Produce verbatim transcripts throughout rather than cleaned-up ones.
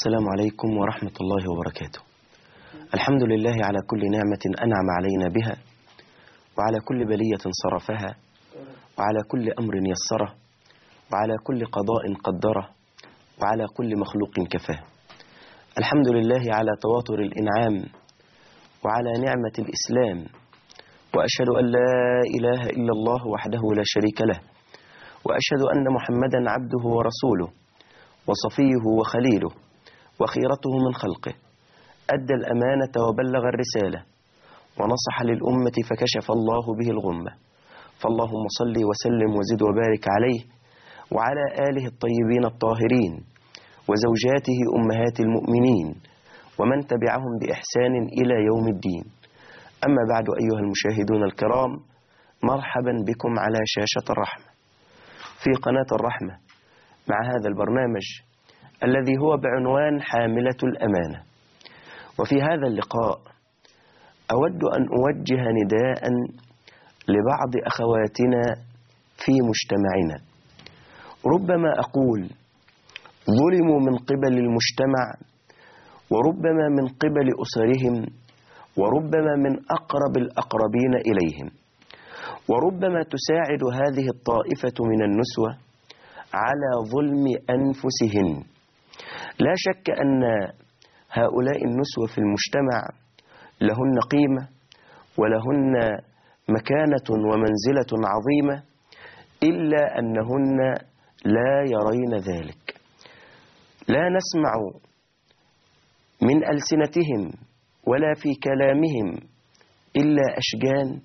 السلام عليكم ورحمة الله وبركاته. الحمد لله على كل نعمة أنعم علينا بها، وعلى كل بلية صرفها، وعلى كل أمر يسره، وعلى كل قضاء قدره، وعلى كل مخلوق كفاه. الحمد لله على تواتر الإنعام وعلى نعمة الإسلام، وأشهد أن لا إله إلا الله وحده لا شريك له، وأشهد أن محمدا عبده ورسوله وصفيه وخليله وخيرته من خلقه، أدى الأمانة وبلغ الرسالة ونصح للأمة فكشف الله به الغمة. فاللهم صل وسلم وزد وبارك عليه وعلى آله الطيبين الطاهرين وزوجاته أمهات المؤمنين ومن تبعهم بإحسان إلى يوم الدين. أما بعد، أيها المشاهدون الكرام، مرحبا بكم على شاشة الرحمة في قناة الرحمة مع هذا البرنامج الذي هو بعنوان حاملة الأمانة. وفي هذا اللقاء أود أن أوجه نداء لبعض أخواتنا في مجتمعنا. ربما أقول ظلموا من قبل المجتمع، وربما من قبل أسرهم، وربما من أقرب الأقربين إليهم، وربما تساعد هذه الطائفة من النسوة على ظلم أنفسهن. لا شك أن هؤلاء النسوة في المجتمع لهن قيمة ولهن مكانة ومنزلة عظيمة، إلا أنهن لا يرين ذلك. لا نسمع من ألسنتهم ولا في كلامهم إلا أشجان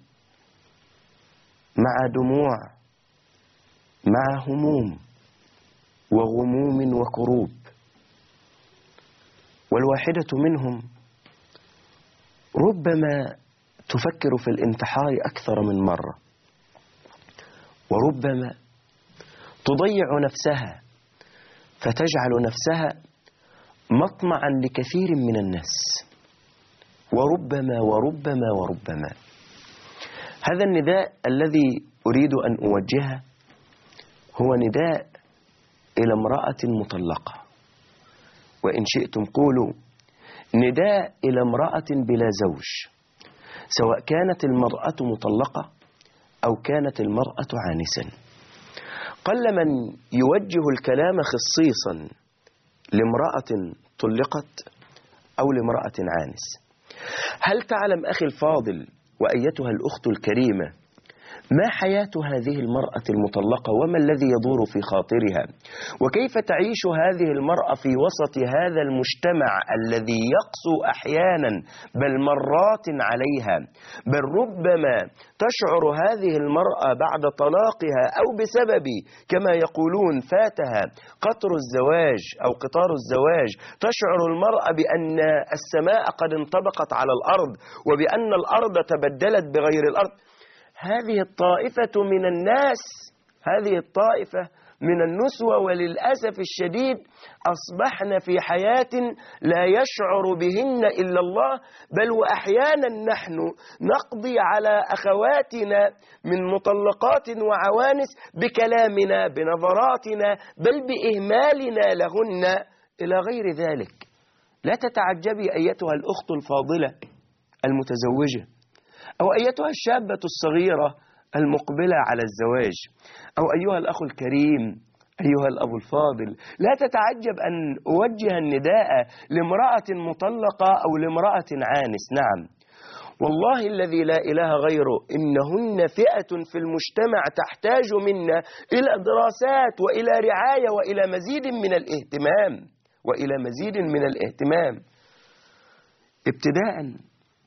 مع دموع مع هموم وغموم وكروب، والواحدة منهم ربما تفكر في الانتحار أكثر من مرة، وربما تضيع نفسها فتجعل نفسها مطمعا لكثير من الناس، وربما وربما وربما. هذا النداء الذي أريد أن أوجهه هو نداء إلى امرأة مطلقة، وإن شئتم قولوا نداء إلى امرأة بلا زوج، سواء كانت المرأة مطلقة أو كانت المرأة عانسا. قل من يوجه الكلام خصيصا لامرأة طلقت أو لامرأة عانس. هل تعلم أخي الفاضل وأيتها الأخت الكريمة ما حياة هذه المرأة المطلقة وما الذي يدور في خاطرها، وكيف تعيش هذه المرأة في وسط هذا المجتمع الذي يقسو أحيانا بل مرات عليها، بل ربما تشعر هذه المرأة بعد طلاقها أو بسبب كما يقولون فاتها قطر الزواج أو قطار الزواج، تشعر المرأة بأن السماء قد انطبقت على الأرض وبأن الأرض تبدلت بغير الأرض. هذه الطائفة من الناس، هذه الطائفة من النسوة وللأسف الشديد أصبحن في حياة لا يشعر بهن إلا الله، بل وأحيانا نحن نقضي على أخواتنا من مطلقات وعوانس بكلامنا بنظراتنا بل بإهمالنا لهن إلى غير ذلك. لا تتعجبي أيتها الأخت الفاضلة المتزوجة، أو أيتها الشابة الصغيرة المقبلة على الزواج، أو أيها الأخ الكريم، أيها الأب الفاضل، لا تتعجب أن أوجه النداء لامرأة مطلقة أو لامرأة عانس. نعم والله الذي لا إله غيره، إنهن فئة في المجتمع تحتاج منا إلى دراسات وإلى رعاية وإلى مزيد من الاهتمام وإلى مزيد من الاهتمام. ابتداء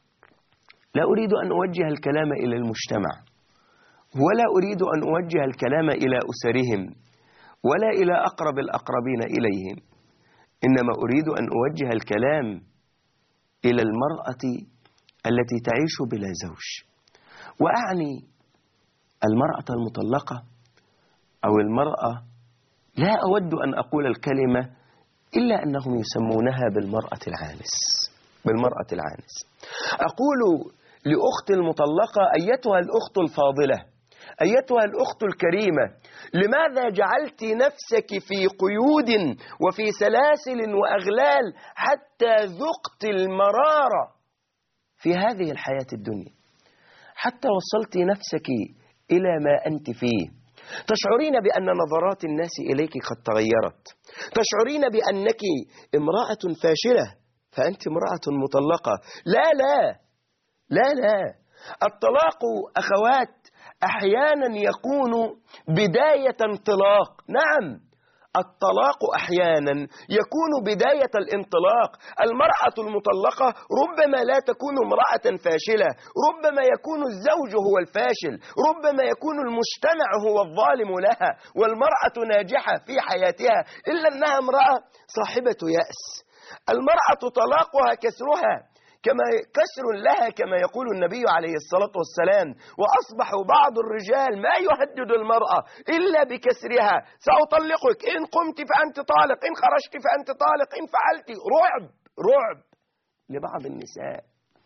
لا أريد أن أوجه الكلام إلى المجتمع، ولا أريد أن أوجه الكلام إلى أسرهم ولا إلى أقرب الأقربين إليهم، إنما أريد أن أوجه الكلام إلى المرأة التي تعيش بلا زوج، وأعني المرأة المطلقة أو المرأة، لا أود أن أقول الكلمة إلا أنهم يسمونها بالمرأة العانس بالمرأة العانس. أقول لأخت المطلقة أيتها الأخت الفاضلة، أيتها الأخت الكريمة، لماذا جعلت نفسك في قيود وفي سلاسل وأغلال حتى ذقت المرارة في هذه الحياة الدنيا، حتى وصلت نفسك إلى ما أنت فيه؟ تشعرين بأن نظرات الناس إليك قد تغيرت، تشعرين بأنك امرأة فاشلة فأنت امرأة مطلقة. لا لا لا لا الطلاق أخوات أحيانا يكون بداية انطلاق. نعم، الطلاق أحيانا يكون بداية الانطلاق. المرأة المطلقة ربما لا تكون امرأة فاشلة، ربما يكون الزوج هو الفاشل، ربما يكون المجتمع هو الظالم لها، والمرأة ناجحة في حياتها إلا أنها امرأة صاحبة يأس. المرأة طلاقها كسرها كما كسر لها كما يقول النبي عليه الصلاة والسلام، وأصبح بعض الرجال ما يهدد المرأة إلا بكسرها: سأطلقك، إن قمت فأنت طالق، إن خرجت فأنت طالق، إن فعلت. رعب رعب لبعض النساء،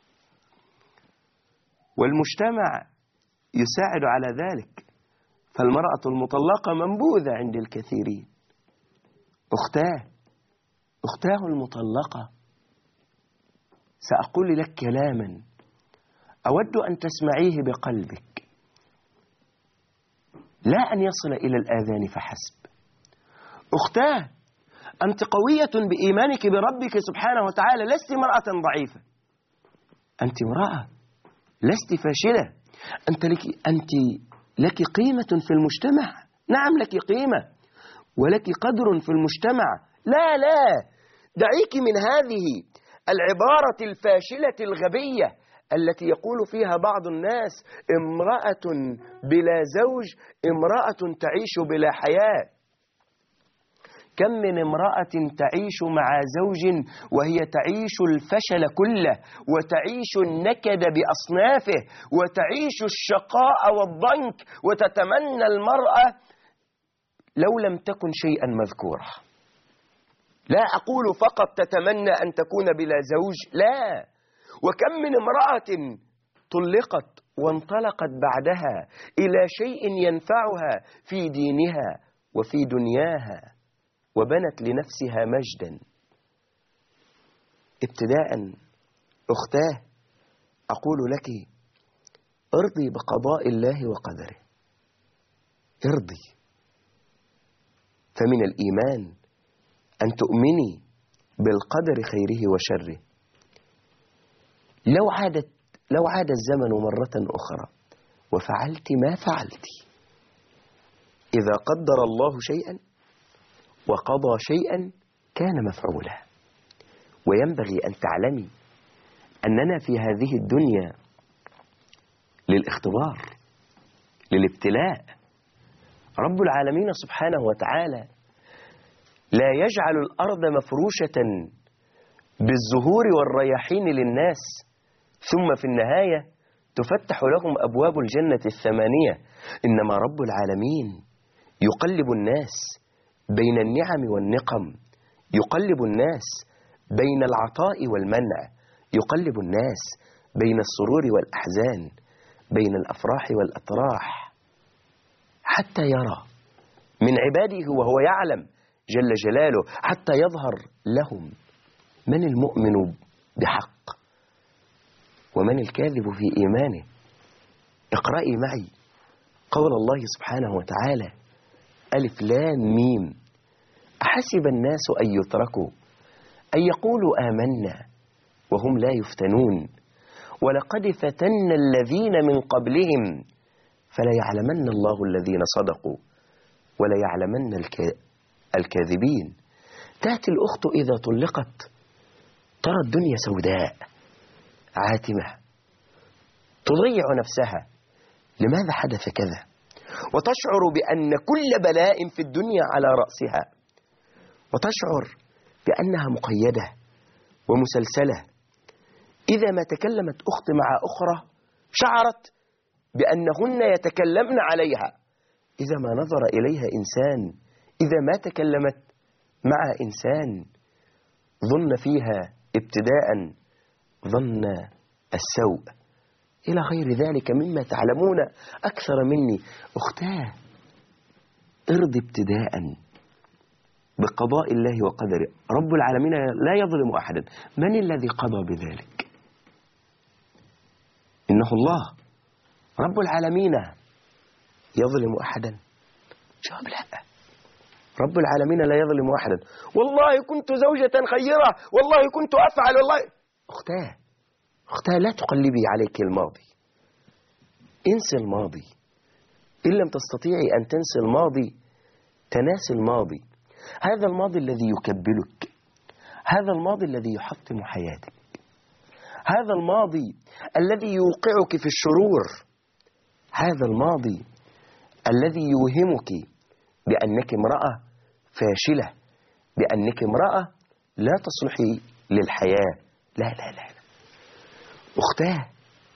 والمجتمع يساعد على ذلك، فالمرأة المطلقة منبوذة عند الكثيرين. أختاه أختاه المطلقة، سأقول لك كلاما أود أن تسمعيه بقلبك، لا أن يصل إلى الآذان فحسب. أختاه، أنت قوية بإيمانك بربك سبحانه وتعالى، لست امرأة ضعيفة، أنت امرأة، لست فاشلة، أنت لك, أنت لك قيمة في المجتمع. نعم لك قيمة ولك قدر في المجتمع. لا لا دعيك من هذه العبارة الفاشلة الغبية التي يقول فيها بعض الناس: امرأة بلا زوج امرأة تعيش بلا حياة. كم من امرأة تعيش مع زوج وهي تعيش الفشل كله، وتعيش النكد بأصنافه، وتعيش الشقاء والضنك، وتتمنى المرأة لو لم تكن شيئا مذكورا. لا أقول فقط تتمنى أن تكون بلا زوج، لا، وكم من امرأة طلقت وانطلقت بعدها إلى شيء ينفعها في دينها وفي دنياها، وبنت لنفسها مجدا. ابتداء أختاه أقول لك: ارضي بقضاء الله وقدره، ارضي، فمن الإيمان أن تؤمني بالقدر خيره وشره. لو عادت لو عاد الزمن مرة أخرى وفعلت ما فعلت، إذا قدر الله شيئا وقضى شيئا كان مفعولا. وينبغي أن تعلمي أننا في هذه الدنيا للاختبار، للابتلاء. رب العالمين سبحانه وتعالى لا يجعل الأرض مفروشة بالزهور والرياحين للناس ثم في النهاية تفتح لهم أبواب الجنة الثمانية. إنما رب العالمين يقلب الناس بين النعم والنقم، يقلب الناس بين العطاء والمنع، يقلب الناس بين السرور والأحزان، بين الأفراح والأتراح، حتى يرى من عباده وهو يعلم جل جلاله، حتى يظهر لهم من المؤمن بحق ومن الكاذب في إيمانه. اقرأي معي قول الله سبحانه وتعالى: ألف لام ميم، أحسب الناس أن يتركوا أن يقولوا آمنا وهم لا يفتنون ولقد فتنا الذين من قبلهم فلا يعلمن الله الذين صدقوا ولا يعلمن الكاذبين. تأتي الأخت إذا طلقت ترى الدنيا سوداء عاتمة، تضيع نفسها: لماذا حدث كذا؟ وتشعر بأن كل بلاء في الدنيا على رأسها، وتشعر بأنها مقيدة ومسلسلة. إذا ما تكلمت أخت مع أخرى شعرت بأنهن يتكلمن عليها، إذا ما نظر إليها إنسان، إذا ما تكلمت مع إنسان، ظن فيها ابتداء ظن السوء. إلى غير ذلك مما تعلمون أكثر مني. أختاه، ارضي ابتداء بقضاء الله وقدره. رب العالمين لا يظلم أحدا. من الذي قضى بذلك؟ إنه الله. رب العالمين يظلم أحدا؟ جواب لا. رب العالمين لا يظلم أحدا. والله كنت زوجة خيرة، والله كنت أفعل، والله. أختاه أختاه لا تقلبي عليك الماضي. انسي الماضي. إن لم تستطيعي أن تنسي الماضي تناسي الماضي. هذا الماضي الذي يكبلك، هذا الماضي الذي يحطم حياتك، هذا الماضي الذي يوقعك في الشرور، هذا الماضي الذي يوهمك بأنك امرأة فاشلة، بأنك امرأة لا تصلحي للحياة. لا لا لا, لا. أختاه،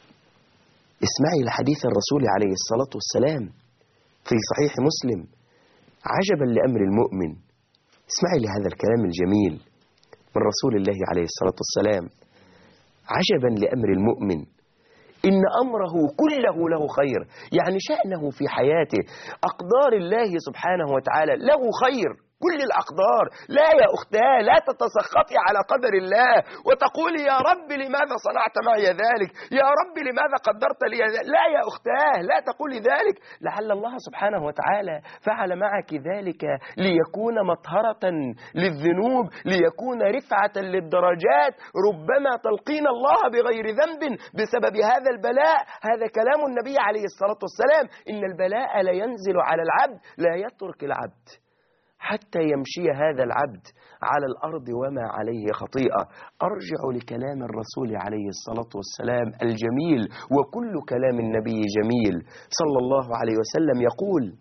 اسمعي لحديث الرسول عليه الصلاة والسلام في صحيح مسلم. عجبا لأمر المؤمن. اسمعي لهذا الكلام الجميل من رسول الله عليه الصلاة والسلام. عجبا لأمر المؤمن إن أمره كله له خير. يعني شأنه في حياته، أقدار الله سبحانه وتعالى له خير، كل الأقدار. لا يا أختاه، لا تتسخطي على قدر الله وتقولي يا رب لماذا صنعت معي ذلك، يا رب لماذا قدرت لي ذلك. لا يا أختاه، لا تقولي ذلك. لعل الله سبحانه وتعالى فعل معك ذلك ليكون مطهرة للذنوب، ليكون رفعة للدرجات. ربما تلقين الله بغير ذنب بسبب هذا البلاء. هذا كلام النبي عليه الصلاة والسلام. إن البلاء لا ينزل على العبد، لا يترك العبد حتى يمشي هذا العبد على الأرض وما عليه خطيئة. أرجع لكلام الرسول عليه الصلاة والسلام الجميل، وكل كلام النبي جميل صلى الله عليه وسلم. يقول: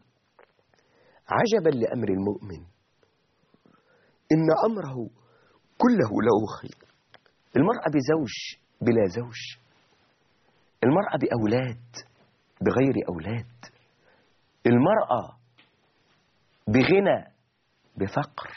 عجبا لأمر المؤمن إن أمره كله له خير. المرأة بزوج بلا زوج، المرأة بأولاد بغير أولاد، المرأة بغنى بفقر،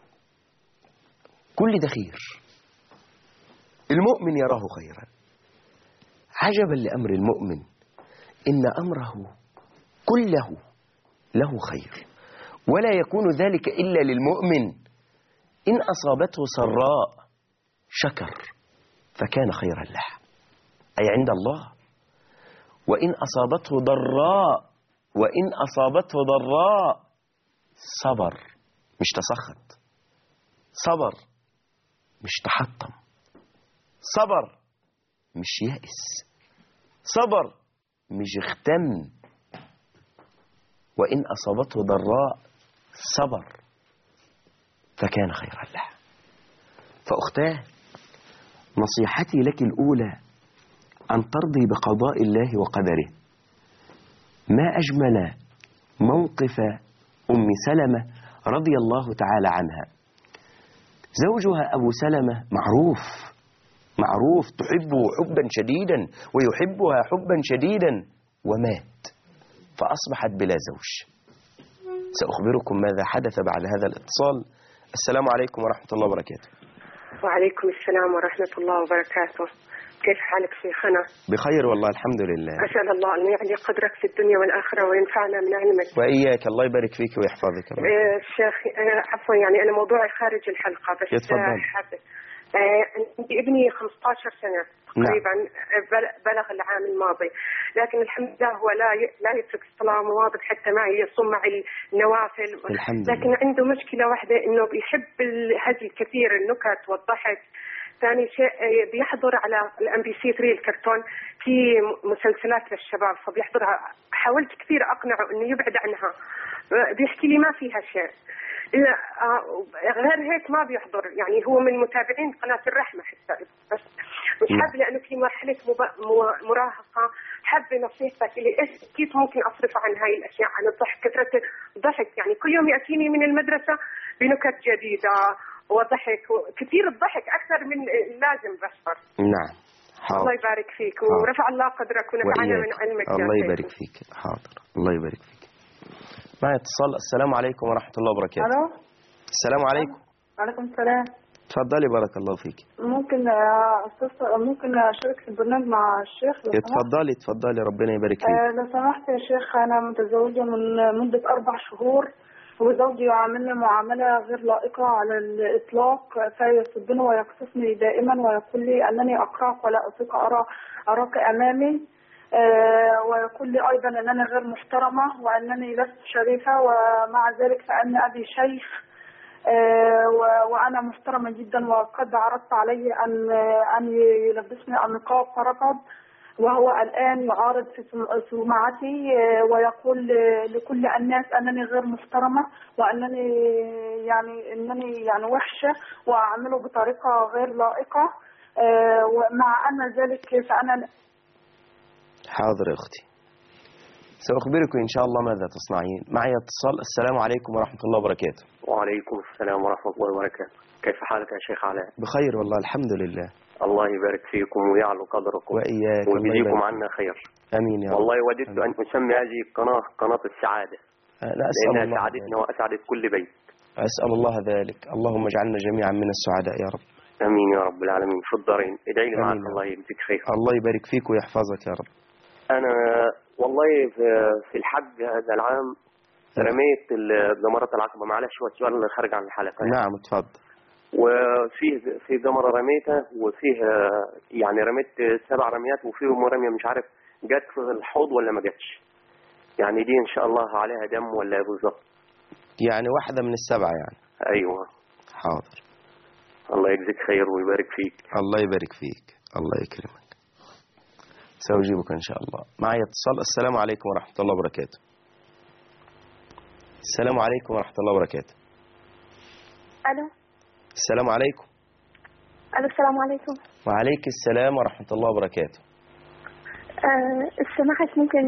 كل ده خير. المؤمن يراه خيرا. عجبا لأمر المؤمن إن أمره كله له خير، ولا يكون ذلك إلا للمؤمن. إن أصابته سراء شكر فكان خيرا له، أي عند الله. وإن أصابته ضراء وإن أصابته ضراء صبر، مش تسخط، صبر مش تحطم، صبر مش يأس، صبر مش اختم. وإن أصابته ضراء صبر فكان خيرا له. فأختاه، نصيحتي لك الأولى أن ترضي بقضاء الله وقدره. ما أجمل موقف أم سلمة رضي الله تعالى عنها. زوجها أبو سلمة معروف معروف تحبه حبا شديدا ويحبها حبا شديدا، ومات فأصبحت بلا زوج. سأخبركم ماذا حدث بعد هذا الاتصال. السلام عليكم ورحمة الله وبركاته. وعليكم السلام ورحمة الله وبركاته. كيف حالك شيخنا؟ بخير والله الحمد لله. أسأل الله أن يعلي قدرك في الدنيا والآخرة وينفعنا من علمك. وإياك، الله يبارك فيك ويحفظك. آه شيخ، آه عفوا يعني أنا موضوعي خارج الحلقة، بس يتفضل. حابة آه عندي ابني خمسة عشر سنة تقريبا. نعم. بلغ العام الماضي، لكن الحمد لله هو لا لا يترك الصلاة، مواظب حتى معي، يصوم معي النوافل. الحمد لكن لله. عنده مشكلة واحدة، إنه بيحب الهزل كثير، النكت والضحك. ثاني شيء بيحضر على الام بي سي ثلاثة الكرتون في مسلسلات للشباب، فبيحضرها. حاولت كثير اقنعه انه يبعد عنها، بيحكي لي ما فيها شيء. غير هيك ما بيحضر، يعني هو من متابعين قناة الرحمة حتى، بس مش حاب لانه في مرحلة مراهقة. حاب نصيحتك لي ايش كيف ممكن اصرف عن هاي الاشياء، عن الضحك، كثرة الضحك. يعني كل يوم ياتيني من المدرسة بنكت جديدة وضحك، كثير الضحك أكثر من اللازم بشر. نعم حاضر. الله يبارك فيك ورفع الله قدرك ونفعنا من علمك. الله يبارك فيك. حاضر، الله يبارك فيك. معي اتصال. السلام عليكم ورحمة الله وبركاته. ألو. السلام عليكم. وعليكم السلام. اتفضلي بارك الله فيك. ممكن أستفسر ممكن أشارك في البرنامج مع الشيخ؟ اتفضلي اتفضلي ربنا يبارك فيك. آه لو سمحت يا شيخ، أنا متزوجة من مدة أربع شهور، وزوجي يعاملني معاملة غير لائقة على الإطلاق، فيسبني ويقصفني دائما ويقول لي أنني أكرهك ولا أطيق أرى أراك أمامي، آه ويقول لي أيضا أنني غير محترمة وأنني لست شريفة، ومع ذلك فأن أبي شيخ آه وأنا محترمة جدا، وقد عرضت عليه أن أن يلبسني النقاب فرفض، وهو الآن يعارض في سمعتي ويقول لكل الناس أنني غير محترمة وأنني يعني أنني يعني وحشة وأعمله بطريقة غير لائقة، ومع أن ذلك فأنا. حاضر يا أختي، سأخبرك إن شاء الله ماذا تصنعين. معي اتصال. السلام عليكم ورحمة الله وبركاته. وعليكم السلام ورحمة الله وبركاته. كيف حالك يا شيخ علاء؟ بخير والله الحمد لله. الله يبارك فيكم ويعلو قدركم وإياك ويجزيكم عنا خير. أمين يا رب. والله وددت أن أسمي هذه القناة قناة السعادة، أنا أسأل لأنها الله سعادتنا وأسعدت كل بيت. أسأل الله ذلك، اللهم اجعلنا جميعا من السعداء يا رب. أمين يا رب العالمين. في الدارين ادعي لي معك الله يجزيك خير. الله يبارك فيك ويحفظك يا رب. أنا والله في الحج هذا العام رميت جمرة العقبة. معلش هو السؤال خارج عن الحلقة. نعم اتفضل. وفيه في جمرة رميتها، وفيه يعني رميت سبع رميات، وفيهم رمية مش عارف جت في الحوض ولا ما جتش. يعني دي ان شاء الله عليها دم ولا بالظبط؟ يعني واحدة من السبعة يعني. ايوه. حاضر. الله يجزيك خير ويبارك فيك. الله يبارك فيك، الله يكرمك. سأجيبك ان شاء الله. معي اتصال. السلام عليكم ورحمة الله وبركاته. السلام عليكم ورحمة الله وبركاته. الو. السلام عليكم. الو السلام عليكم. وعليك السلام ورحمة الله وبركاته. أه سمحت ممكن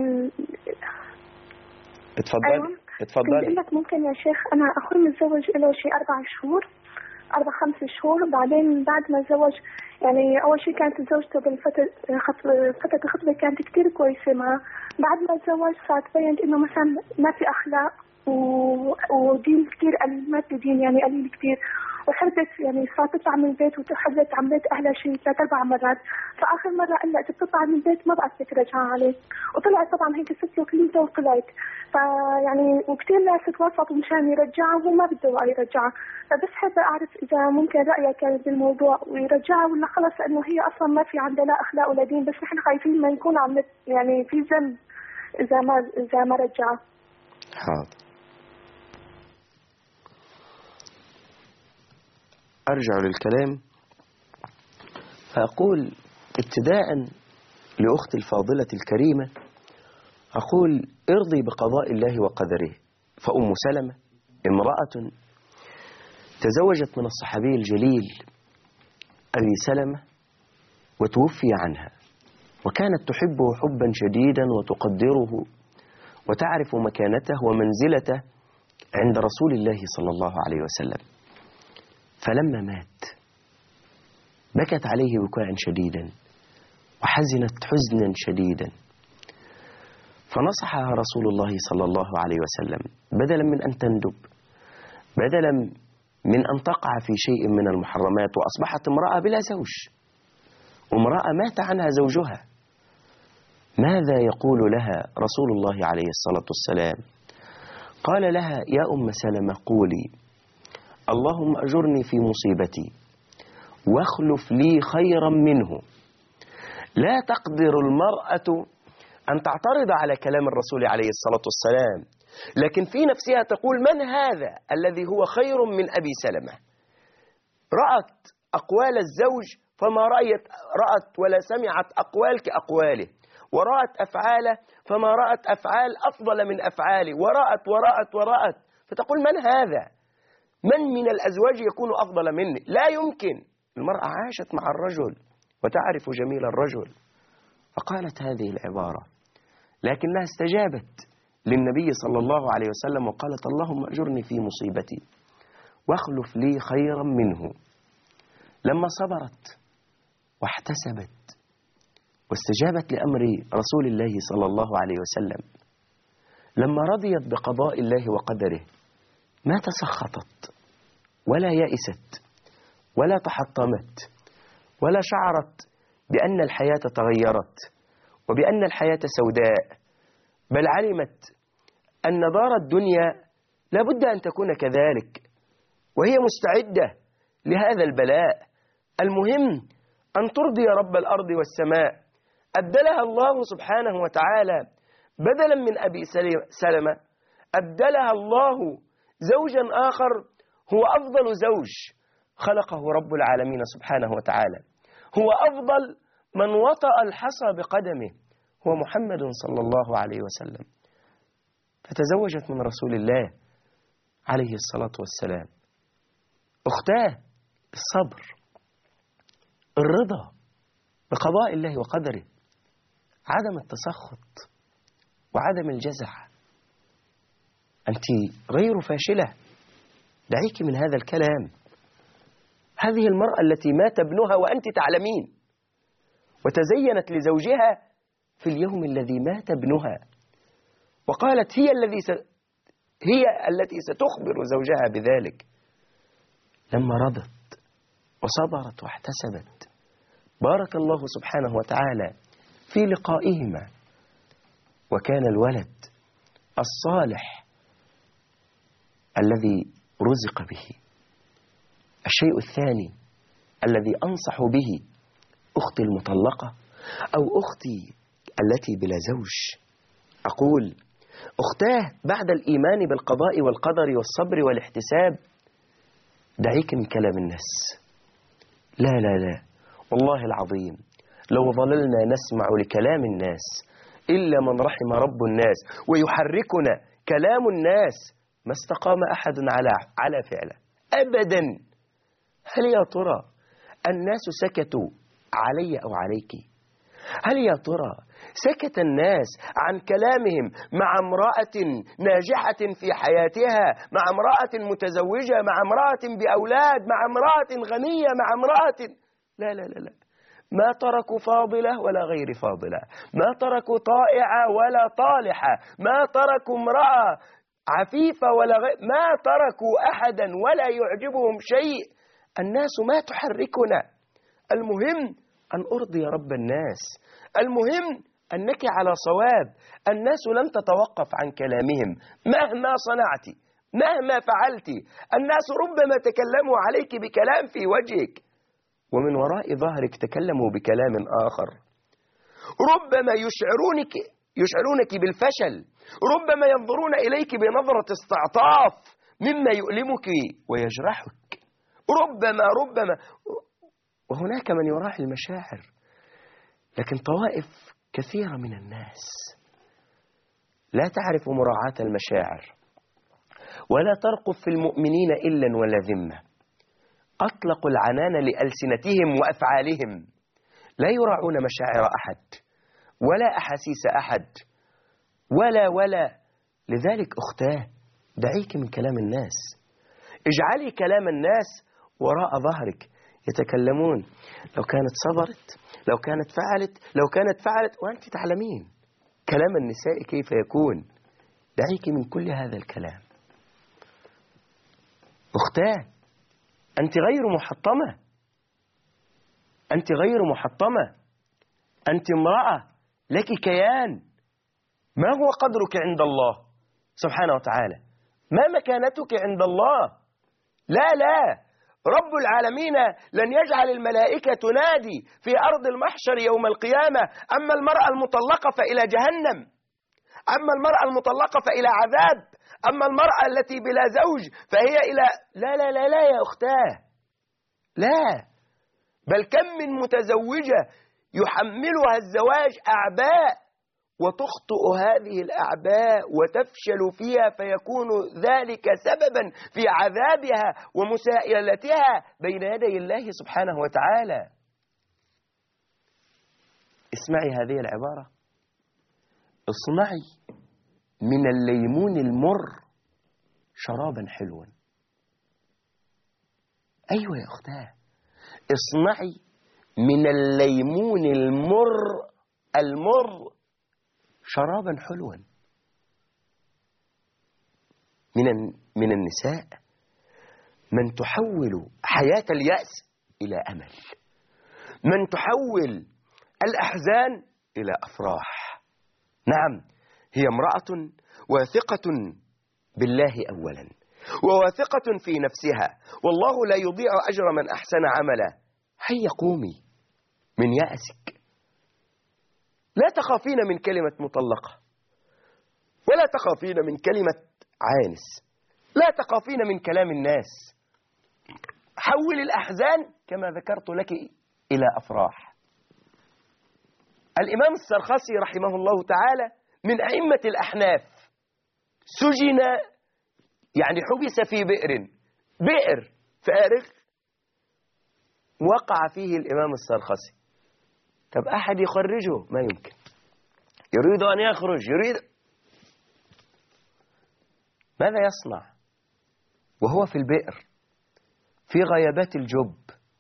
اتفضلي. أيوة. اتفضلي. كنت لك ممكن يا شيخ، انا اخوي متزوج له شيء اربع شهور اربع خمس شهور، بعدين بعد ما تزوج يعني اول شيء كانت زوجته بالفتره فتره الخطبه كانت كثير كويسه معه، بعد ما تزوج فتبين انه مثلا ما في اخلاق ودين كثير قليل، ما في دين يعني قليل كثير، وحبت يعني صارت تطلع من البيت وحبت عن بيت اهلها شيء ثلاث اربع مرات، فاخر مره قال لها اذا بتطلع من البيت ما بعرفك رجعها عليه، وطلعت طبعا هيك ست وكلمته وطلعت، فيعني وكثير ناس توافقوا مشان يرجعها وهو ما بده يرجعها، فبس حابه اعرف اذا ممكن رايك يعني بالموضوع ويرجعها ولا خلص انه هي اصلا ما في عندها لا اخلاق ولا دين، بس نحن خايفين ما يكون عم يعني في ذنب اذا ما اذا ما رجعها. حاضر. أرجع للكلام فأقول ابتداء لأختي الفاضلة الكريمة، أقول ارضي بقضاء الله وقدره. فأم سلمة امرأة تزوجت من الصحابي الجليل أبي سلمة وتوفي عنها، وكانت تحبه حبا شديدا وتقدره وتعرف مكانته ومنزلته عند رسول الله صلى الله عليه وسلم. فلما مات بكت عليه بكاء شديدا وحزنت حزنا شديدا، فنصحها رسول الله صلى الله عليه وسلم بدلا من أن تندب، بدلا من أن تقع في شيء من المحرمات، وأصبحت امرأة بلا زوج، وامرأة مات عنها زوجها. ماذا يقول لها رسول الله عليه الصلاة والسلام؟ قال لها يا أم سلمة قولي اللهم أجرني في مصيبتي واخلف لي خيرا منه. لا تقدر المرأة أن تعترض على كلام الرسول عليه الصلاة والسلام، لكن في نفسها تقول من هذا الذي هو خير من أبي سلمة؟ رأت أقوال الزوج فما رأيت رأت ولا سمعت أقوال كأقواله، ورأت أفعاله فما رأت أفعال أفضل من أفعاله، ورأت ورأت ورأت فتقول من هذا؟ من من الأزواج يكون أفضل مني؟ لا يمكن. المرأة عاشت مع الرجل وتعرف جميل الرجل، فقالت هذه العبارة، لكنها استجابت للنبي صلى الله عليه وسلم وقالت اللهم أجرني في مصيبتي واخلف لي خيرا منه. لما صبرت واحتسبت واستجابت لأمر رسول الله صلى الله عليه وسلم، لما رضيت بقضاء الله وقدره ما تسخطت ولا يئست، ولا تحطمت ولا شعرت بأن الحياة تغيرت وبأن الحياة سوداء، بل علمت أن دار الدنيا لابد أن تكون كذلك، وهي مستعدة لهذا البلاء. المهم أن ترضي رب الأرض والسماء. أبدلها الله سبحانه وتعالى بدلا من أبي سلمة، أبدلها الله زوجا آخر هو أفضل زوج خلقه رب العالمين سبحانه وتعالى، هو أفضل من وطأ الحصى بقدمه، هو محمد صلى الله عليه وسلم. فتزوجت من رسول الله عليه الصلاة والسلام. أختاه، الصبر، الرضا بقضاء الله وقدره، عدم التسخط وعدم الجزع. أنت غير فاشلة، دعيك من هذا الكلام. هذه المرأة التي مات ابنها وأنت تعلمين، وتزينت لزوجها في اليوم الذي مات ابنها، وقالت هي الذي س... هي التي ستخبر زوجها بذلك. لما رضت وصبرت واحتسبت، بارك الله سبحانه وتعالى في لقائهما، وكان الولد الصالح الذي رزق به. الشيء الثاني الذي أنصح به أختي المطلقة أو أختي التي بلا زوج، أقول أختاه بعد الإيمان بالقضاء والقدر والصبر والاحتساب، دعيك من كلام الناس. لا لا لا والله العظيم لو ظللنا نسمع لكلام الناس إلا من رحم رب الناس ويحركنا كلام الناس ما استقام أحد على على فعله أبدا. هل يا ترى الناس سكتوا علي أو عليك؟ هل يا ترى سكت الناس عن كلامهم مع امرأة ناجحة في حياتها، مع امرأة متزوجة، مع امرأة بأولاد، مع امرأة غنية، مع امرأة؟ لا لا لا لا، ما تركوا فاضلة ولا غير فاضلة، ما تركوا طائعة ولا طالحة، ما تركوا امرأة عفيفة ولا غير، ما تركوا أحدا ولا يعجبهم شيء. الناس ما تحركنا، المهم أن أرضي رب الناس، المهم أنك على صواب. الناس لن تتوقف عن كلامهم مهما صنعت، مهما فعلت. الناس ربما تكلموا عليك بكلام في وجهك، ومن وراء ظهرك تكلموا بكلام آخر. ربما يشعرونك يشعرونك بالفشل، ربما ينظرون إليك بنظرة استعطاف مما يؤلمك ويجرحك، ربما ربما وهناك من يراعي المشاعر. لكن طوائف كثيرة من الناس لا تعرف مراعاة المشاعر، ولا ترقب في المؤمنين إلا ولا ذمة. أطلقوا العنان لألسنتهم وأفعالهم، لا يراعون مشاعر أحد ولا أحاسيس أحد ولا ولا لذلك أختاه، دعيك من كلام الناس، اجعلي كلام الناس وراء ظهرك. يتكلمون لو كانت صبرت، لو كانت فعلت، لو كانت فعلت، وأنت تعلمين كلام النساء كيف يكون. دعيك من كل هذا الكلام. أختاه، أنت غير محطمة، أنت غير محطمة، أنت امرأة لك كيان. ما هو قدرك عند الله سبحانه وتعالى؟ ما مكانتك عند الله؟ لا لا، رب العالمين لن يجعل الملائكة تنادي في أرض المحشر يوم القيامة أما المرأة المطلقة فإلى جهنم، أما المرأة المطلقة فإلى عذاب، أما المرأة التي بلا زوج فهي إلى لا لا لا لا يا أختاه، لا. بل كم من متزوجة يحملها الزواج أعباء وتخطئ هذه الأعباء وتفشل فيها، فيكون ذلك سببا في عذابها ومسائلتها بين يدي الله سبحانه وتعالى. اسمعي هذه العبارة: اصنعي من الليمون المر شرابا حلوا. أيوة يا أختاه، اصنعي من الليمون المر المر شرابا حلوا. من من النساء من تحول حياة اليأس إلى أمل، من تحول الأحزان إلى أفراح. نعم، هي امرأة واثقة بالله أولا، وواثقة في نفسها، والله لا يضيع أجر من أحسن عملا. هيا قومي من يأسك، لا تخافين من كلمة مطلقة، ولا تخافين من كلمة عانس، لا تخافين من كلام الناس. حول الأحزان كما ذكرت لك إلى أفراح. الإمام السرخسي رحمه الله تعالى من أئمة الأحناف، سجن، يعني حبس في بئر بئر فارغ وقع فيه الإمام السرخسي. طب أحد يخرجه؟ ما يمكن. يريد أن يخرج، يريد، ماذا يصنع وهو في البئر في غيابات الجب؟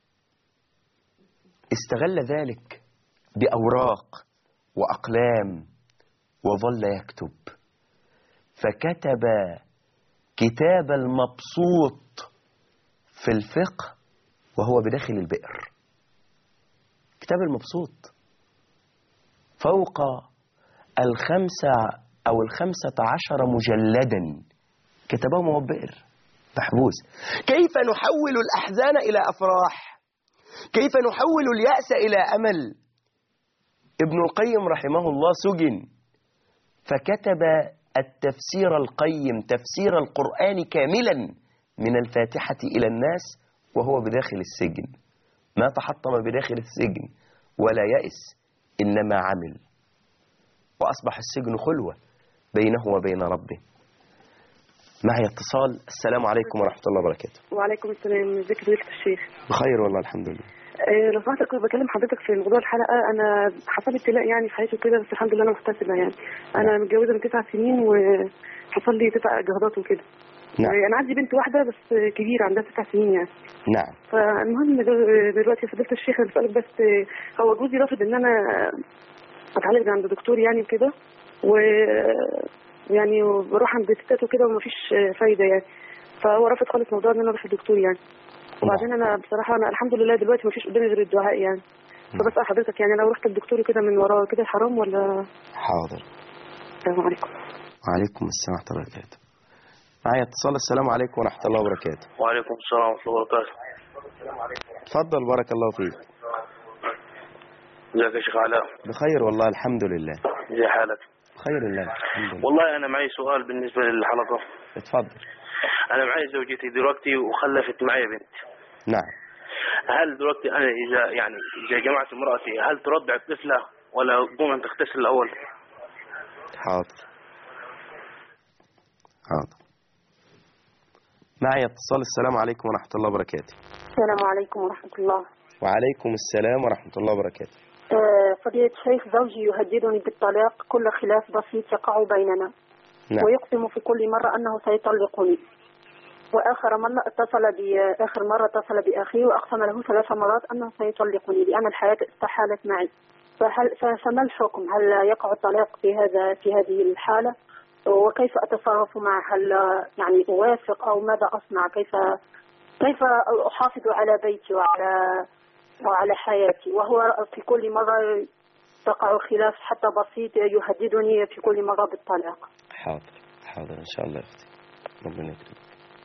استغل ذلك بأوراق وأقلام وظل يكتب، فكتب كتاب المبسوط في الفقه وهو بداخل البئر. كتاب المبسوط فوق الخمسة أو الخمسة عشر مجلدا كتبه وهو بئر محبوس. كيف نحول الأحزان إلى أفراح؟ كيف نحول اليأس إلى أمل؟ ابن القيم رحمه الله سجن فكتب التفسير القيم، تفسير القرآن كاملا من الفاتحة إلى الناس وهو بداخل السجن. ما تحطم بداخل السجن ولا يأس، إنما عمل، وأصبح السجن خلوة بينه وبين ربه. معي اتصال. السلام عليكم ورحمة الله وبركاته. وعليكم السلام. ازيك يا فضيلة الشيخ؟ بخير والله الحمد لله. أه لو سمحت كنت بكلم حضرتك في موضوع الحلقة. أنا حصل لي ابتلاء يعني في حياتي كده، بس الحمد لله أنا محتسبة يعني. أنا متجوزة من تسع سنين وحصل لي تسع إجهاضات وكده. نعم. أنا عندي بنت واحدة بس كبيرة عندها تسع سنين يعني. نعم. فالمهم دلوقتي يا فضيلة الشيخ أنا بسألك، بس هو جوزي رافض إن أنا أتعالج عند دكتور يعني وكده، و يعني بروح عند ستات وكده ومفيش فايدة يعني. فهو رافض خالص موضوع ان انا اروح الدكتور يعني. وبعدين انا بصراحه انا الحمد لله دلوقتي مفيش قدامي غير الدعاء يعني. فبسأل حضرتك يعني لو رحت الدكتور كده من وراه كده حرام ولا؟ حاضر. السلام عليكم. وعليكم السلام ورحمه الله وبركاته. معايا اتصال. السلام عليكم ورحمه الله وبركاته. وعليكم السلام ورحمه الله وبركاته. اتفضل بارك الله فيك. ازيك يا شيخ علاء؟ بخير والله الحمد لله. ازي حالك؟ بخير الله الحمد لله. والله انا معي سؤال بالنسبه للحلقه. اتفضل. انا معي زوجتي دلوقتي وخلفت معي بنت. نعم. هل دلوقتي انا اذا يعني اذا جمعت امرأتي هل ترضع الطفله ولا تقوم ان تغتسل الاول؟ حاضر حاضر. معي اتصال. السلام عليكم ورحمه الله وبركاته. السلام عليكم ورحمه الله. وعليكم السلام ورحمه الله وبركاته. فضيلة الشيخ، زوجي يهددني بالطلاق كل خلاف بسيط يقع بيننا. نعم. ويقسم في كل مرة أنه سيطلقني. وآخر مرة اتصل بي آخر مرة اتصل بأخي وأقسم له ثلاث مرات أنه سيطلقني لأن الحياة استحالت معي. فهل فما الحكم؟ هل يقع الطلاق في هذا في هذه الحالة؟ وكيف أتصرف معه؟ هل يعني أوافق أو ماذا أصنع؟ كيف كيف أحافظ على بيتي وعلى وعلى حياتي وهو في كل مرة تقع خلاف حتى بسيط يهددني في كل مرة بالطلاق؟ حاضر حاضر إن شاء الله يا أختي، ربنا يكرمك.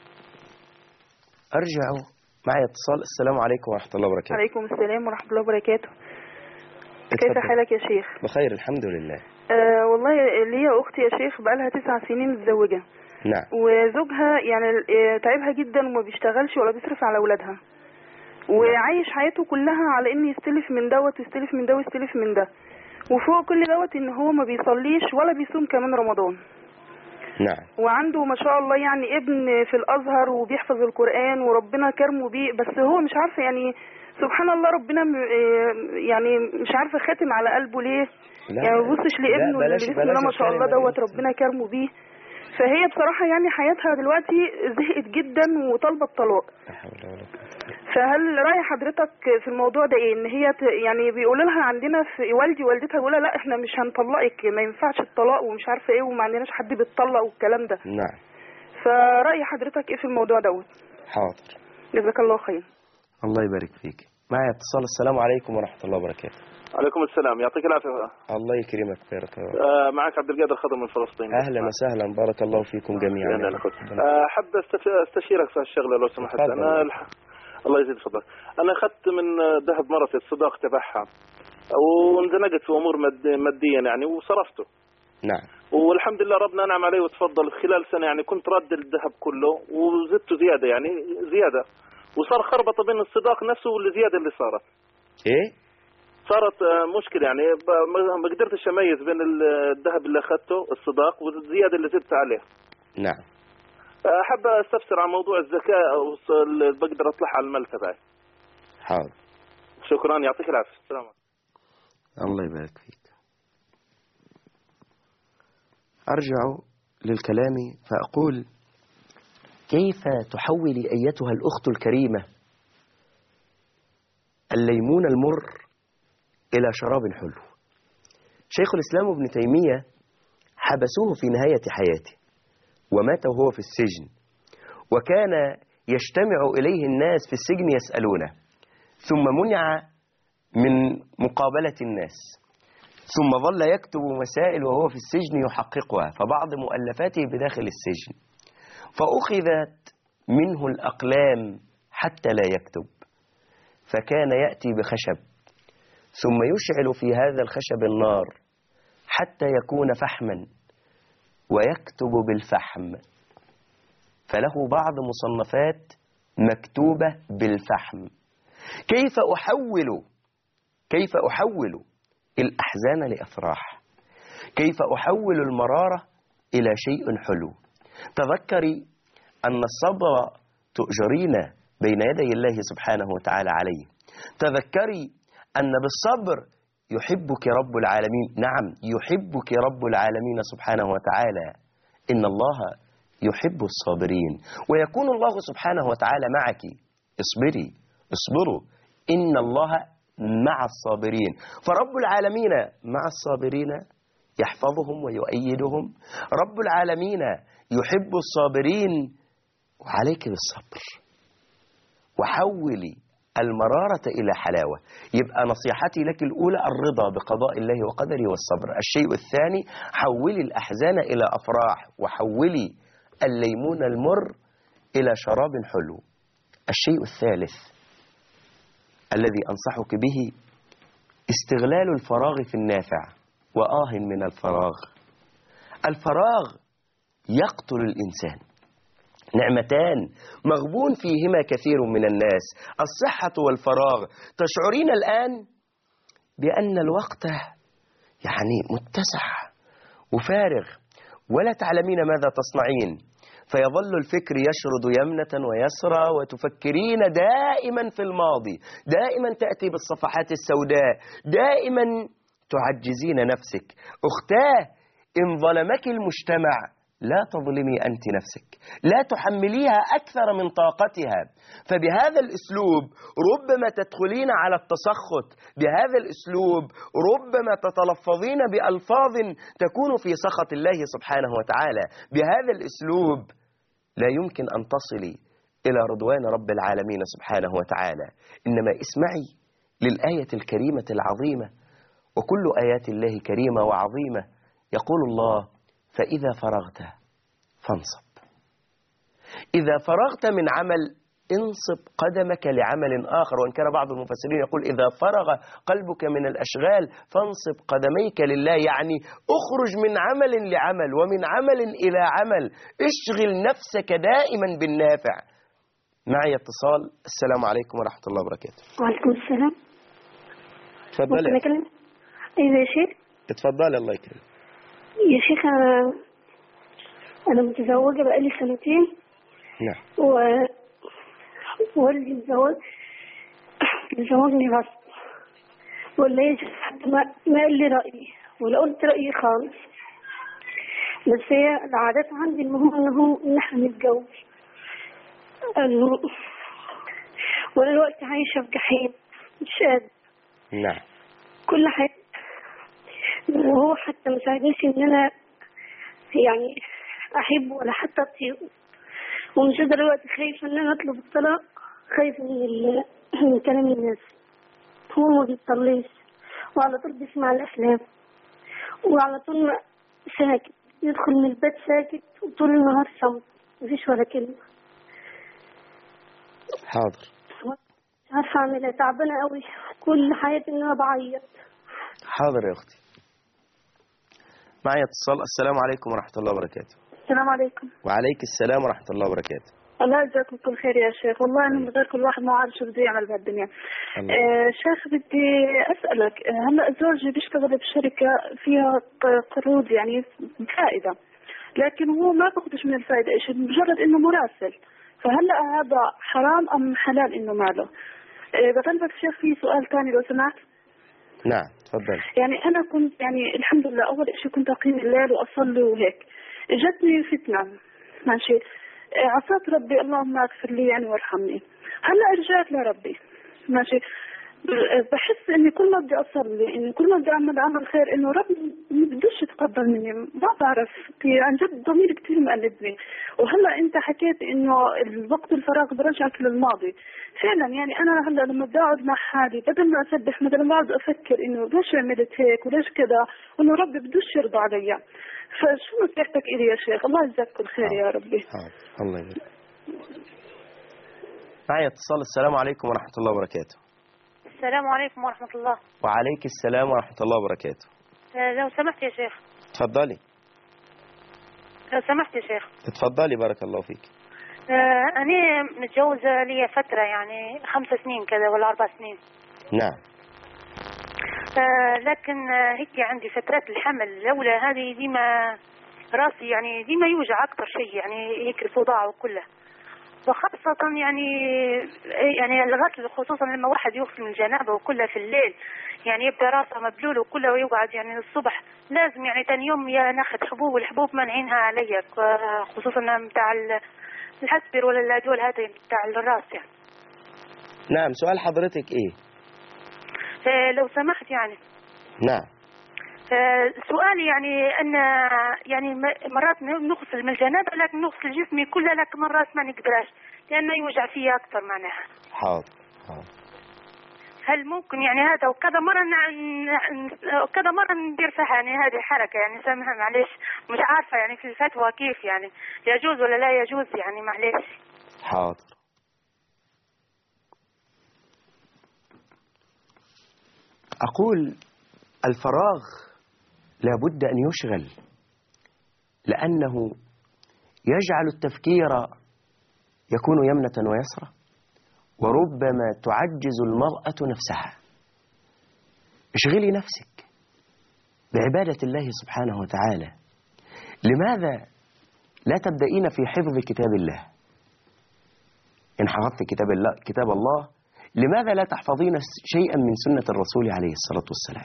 أرجع معي اتصال. السلام عليكم ورحمة الله وبركاته. عليكم السلام ورحمة الله وبركاته. كيف حالك يا شيخ؟ بخير الحمد لله. آه والله لي أختي يا شيخ بقالها تسع سنين متزوجة. نعم. وزوجها يعني تعبها جدا وما بيشتغلش ولا بيصرف على أولادها، وعايش حياته كلها على ان يستلف من دوت ويستلف من ده ويستلف من ده، وفوق كل دوت ان هو ما بيصليش ولا بيصوم كمان رمضان. نعم. وعنده ما شاء الله يعني ابن في الازهر وبيحفظ القرآن وربنا كرمه بيه، بس هو مش عارفه يعني سبحان الله ربنا يعني مش عارفه خاتم على قلبه ليه. يعني ما بيبصش لابنه اللي بسم الله ما شاء الله دوت ربنا كرمه بيه. فهي بصراحة يعني حياتها دلوقتي زهقت جدا وطالبة الطلاق. فهل رأي حضرتك في الموضوع ده ايه؟ ان هي يعني بيقولوا لها عندنا في والدي والدتها بيقولوا لا احنا مش هنطلقك، ما ينفعش الطلاق ومش عارفه ايه وما عندناش حد بيتطلق والكلام ده. نعم. فرأي حضرتك ايه في الموضوع دوت؟ حاضر. جزاك الله خير. الله يبارك فيك. معي اتصال. السلام عليكم ورحمة الله وبركاته. عليكم السلام، يعطيك العافية. الله يكرمك بارك الله. آه معك عبد القادر خضر من فلسطين. أهلا وسهلا، بارك الله فيكم جميعا. أهلا أخوي. آه حب استشيرك في هالشغلة لو سمحت. أنا الح... الله يزيد فضلك. أنا أخذت من ذهب مرتي الصداق تبعها وانزنقت في أمور مد... ماديا يعني وصرفته. نعم. والحمد لله ربنا أنعم علي وتفضل. خلال سنة يعني كنت رد الذهب كله وزدته زيادة يعني زيادة، وصار خربطة بين الصداق نفسه والزيادة اللي صارت. إيه؟ صارت مشكلة يعني ما قدرتش أميز بين الذهب اللي أخذته الصداق والزيادة اللي زدت عليه. نعم. أحب أستفسر عن موضوع الزكاة اللي بقدر أطلعها على المال تبعي. حاضر. شكرا، يعطيك العافية. السلام عليكم. الله يبارك فيك. أرجع للكلام فأقول: كيف تحولي أيتها الأخت الكريمة الليمون المر إلى شراب حلو؟ شيخ الإسلام ابن تيمية حبسوه في نهاية حياته ومات وهو في السجن، وكان يجتمع إليه الناس في السجن يسألونه، ثم منع من مقابلة الناس، ثم ظل يكتب مسائل وهو في السجن يحققها، فبعض مؤلفاته بداخل السجن، فأخذت منه الأقلام حتى لا يكتب، فكان يأتي بخشب ثم يشعل في هذا الخشب النار حتى يكون فحما ويكتب بالفحم، فله بعض مصنفات مكتوبة بالفحم. كيف أحول كيف أحول الأحزان لأفراح، كيف أحول المرارة إلى شيء حلو. تذكري أن الصبر تؤجرين بين يدي الله سبحانه وتعالى عليه. تذكري أن بالصبر يحبك رب العالمين. نعم، يحبك رب العالمين سبحانه وتعالى. إن الله يحب الصابرين، ويكون الله سبحانه وتعالى معك. اصبري اصبروا إن الله مع الصابرين. فرب العالمين مع الصابرين يحفظهم ويؤيدهم. رب العالمين يحب الصابرين، وعليك بالصبر، وحولي المرارة إلى حلاوة. يبقى نصيحتي لك الأولى الرضا بقضاء الله وقدره والصبر. الشيء الثاني: حولي الأحزان إلى أفراح، وحولي الليمون المر إلى شراب حلو. الشيء الثالث الذي أنصحك به: استغلال الفراغ في النافع، وآه من الفراغ. الفراغ يقتل الإنسان. نعمتان مغبون فيهما كثير من الناس: الصحة والفراغ. تشعرين الآن بأن الوقت يعني متسع وفارغ، ولا تعلمين ماذا تصنعين، فيظل الفكر يشرد يمنة ويسرى، وتفكرين دائما في الماضي، دائما تأتي بالصفحات السوداء، دائما تعجزين نفسك. أختاه، إن ظلمك المجتمع لا تظلمي أنت نفسك، لا تحمليها أكثر من طاقتها. فبهذا الأسلوب ربما تدخلين على التسخط، بهذا الأسلوب ربما تتلفظين بألفاظ تكون في سخط الله سبحانه وتعالى. بهذا الأسلوب لا يمكن أن تصلي إلى رضوان رب العالمين سبحانه وتعالى. إنما اسمعي للآية الكريمة العظيمة، وكل آيات الله كريمة وعظيمة. يقول الله: فإذا فرغت فانصب. إذا فرغت من عمل انصب قدمك لعمل آخر. وإن كان بعض المفسرين يقول: إذا فرغ قلبك من الأشغال فانصب قدميك لله، يعني اخرج من عمل لعمل ومن عمل إلى عمل، اشغل نفسك دائما بالنافع. معي اتصال. السلام عليكم ورحمة الله وبركاته. وعليكم السلام. تفضلي. ممكن أكلم؟ أيوة يا شيخ. اتفضلي. الله يكرمك. يا شيخ، أنا أنا متزوجة بقالي سنتين. نعم. و والدي متزوج متزوجني بس، ولا يا شيخ حتى ما ما قال لي رأيي ولا قلت رأيي خالص. بس هي العادات عندي المهم إن هو إن إحنا نتجوز. إنه وأنا دلوقتي عايشة في جحيم مش قادرة. نعم. كل حاجة، وهو حتى ما ساعدنيش ان انا يعني احبه ولا حتى اطيقه. ومش قادره دلوقتي، خايفه ان انا اطلب الطلاق، خايفه من من كلام الناس. هو ما بيصليش وعلى طول بيسمع الأفلام وعلى طول ساكت، يدخل من البيت ساكت وطول النهار صمت مفيش ولا كلمة. حاضر. مش عارفة أعمل إيه، تعبانة قوي كل حياتي إن أنا بعيط. حاضر يا أختي. معي اتصال. السلام عليكم ورحمة الله وبركاته. السلام عليكم. وعليك السلام ورحمة الله وبركاته. الله يجزاكم كل خير يا شيخ. والله أنا من غير كل واحد ما عارف شو بده يعمل بهالدنيا. آه شيخ بدي أسألك، هلا زوجي بيشتغل بشركة فيها قروض يعني فائدة، لكن هو ما بياخدش من الفائدة شيء، مجرد إنه مراسل، فهلا هذا حرام أم حلال إنه ماله؟ آه بطلبك شيخ في سؤال ثاني لو سمحت. نعم تفضل. يعني أنا كنت يعني الحمد لله أول شيء كنت أقيم الليل وأصلي وهيك، جتني فتنة ماشي، عصيت ربي اللهم اغفر لي يعني وارحمني. هلا رجعت لربي ماشي، بحس اني كل ما بدي اصلي، اني كل ما بدي اعمل عمل خير، انه ربي ما بدوش يتقبل مني، ما بعرف عن جد ضميري كثير مقلبني. وهلا انت حكيت انه الوقت الفراغ برجعك للماضي، فعلا يعني انا هلا لما بدي اقعد مع حالي بدل ما اسبح بدل ما اقعد افكر انه ليش عملت هيك وليش كذا وانه ربي بدوش يرضى علي. فشو نصيحتك إلي يا شيخ؟ الله يجزاك كل خير يا ربي. حاضر. الله يبارك. معي اتصال. السلام عليكم ورحمة الله وبركاته. السلام عليكم ورحمة الله. وعليك السلام ورحمة الله وبركاته. لو سمحت يا شيخ. تفضلي. لو سمحت يا شيخ. تفضلي بارك الله فيك. آه أنا متجوزة لي فترة يعني خمس سنين كذا ولا أربع سنين. نعم. آه لكن آه هيك عندي فترات الحمل لولا هذه ديما راسي يعني ديما يوجع أكثر شيء، يعني هيك الصداع وكله، وخاصة يعني يعني الغسل خصوصا لما واحد يغسل من الجنابة وكلها في الليل، يعني يبدأ راسه مبلول وكله ويقعد يعني الصبح لازم يعني ثاني يوم يا ناخذ حبوب، والحبوب مانعينها علي خصوصا بتاع الحسبر ولا الأدوية هذا بتاع الراس يعني. نعم. سؤال حضرتك إيه؟ لو سمحت يعني. نعم. سؤالي يعني أن يعني مرات نغسل من الجنابة لكن نغسل جسمي كله، لكن مرات ما نقدرش لأنه يوجع فيها أكثر معناها. حاضر حاضر. هل ممكن يعني هذا وكذا مرة كذا مرة ندير فيها يعني هذه الحركة يعني سامحة معلش مش عارفة يعني في الفتوى كيف يعني يجوز ولا لا يجوز يعني معلش. حاضر. أقول الفراغ لابد أن يشغل، لأنه يجعل التفكير يكون يمنة ويسرى، وربما تعجز المرأة نفسها. اشغلي نفسك بعبادة الله سبحانه وتعالى. لماذا لا تبدأين في حفظ كتاب الله؟ إن حفظت كتاب الله, كتاب الله لماذا لا تحفظين شيئا من سنة الرسول عليه الصلاة والسلام؟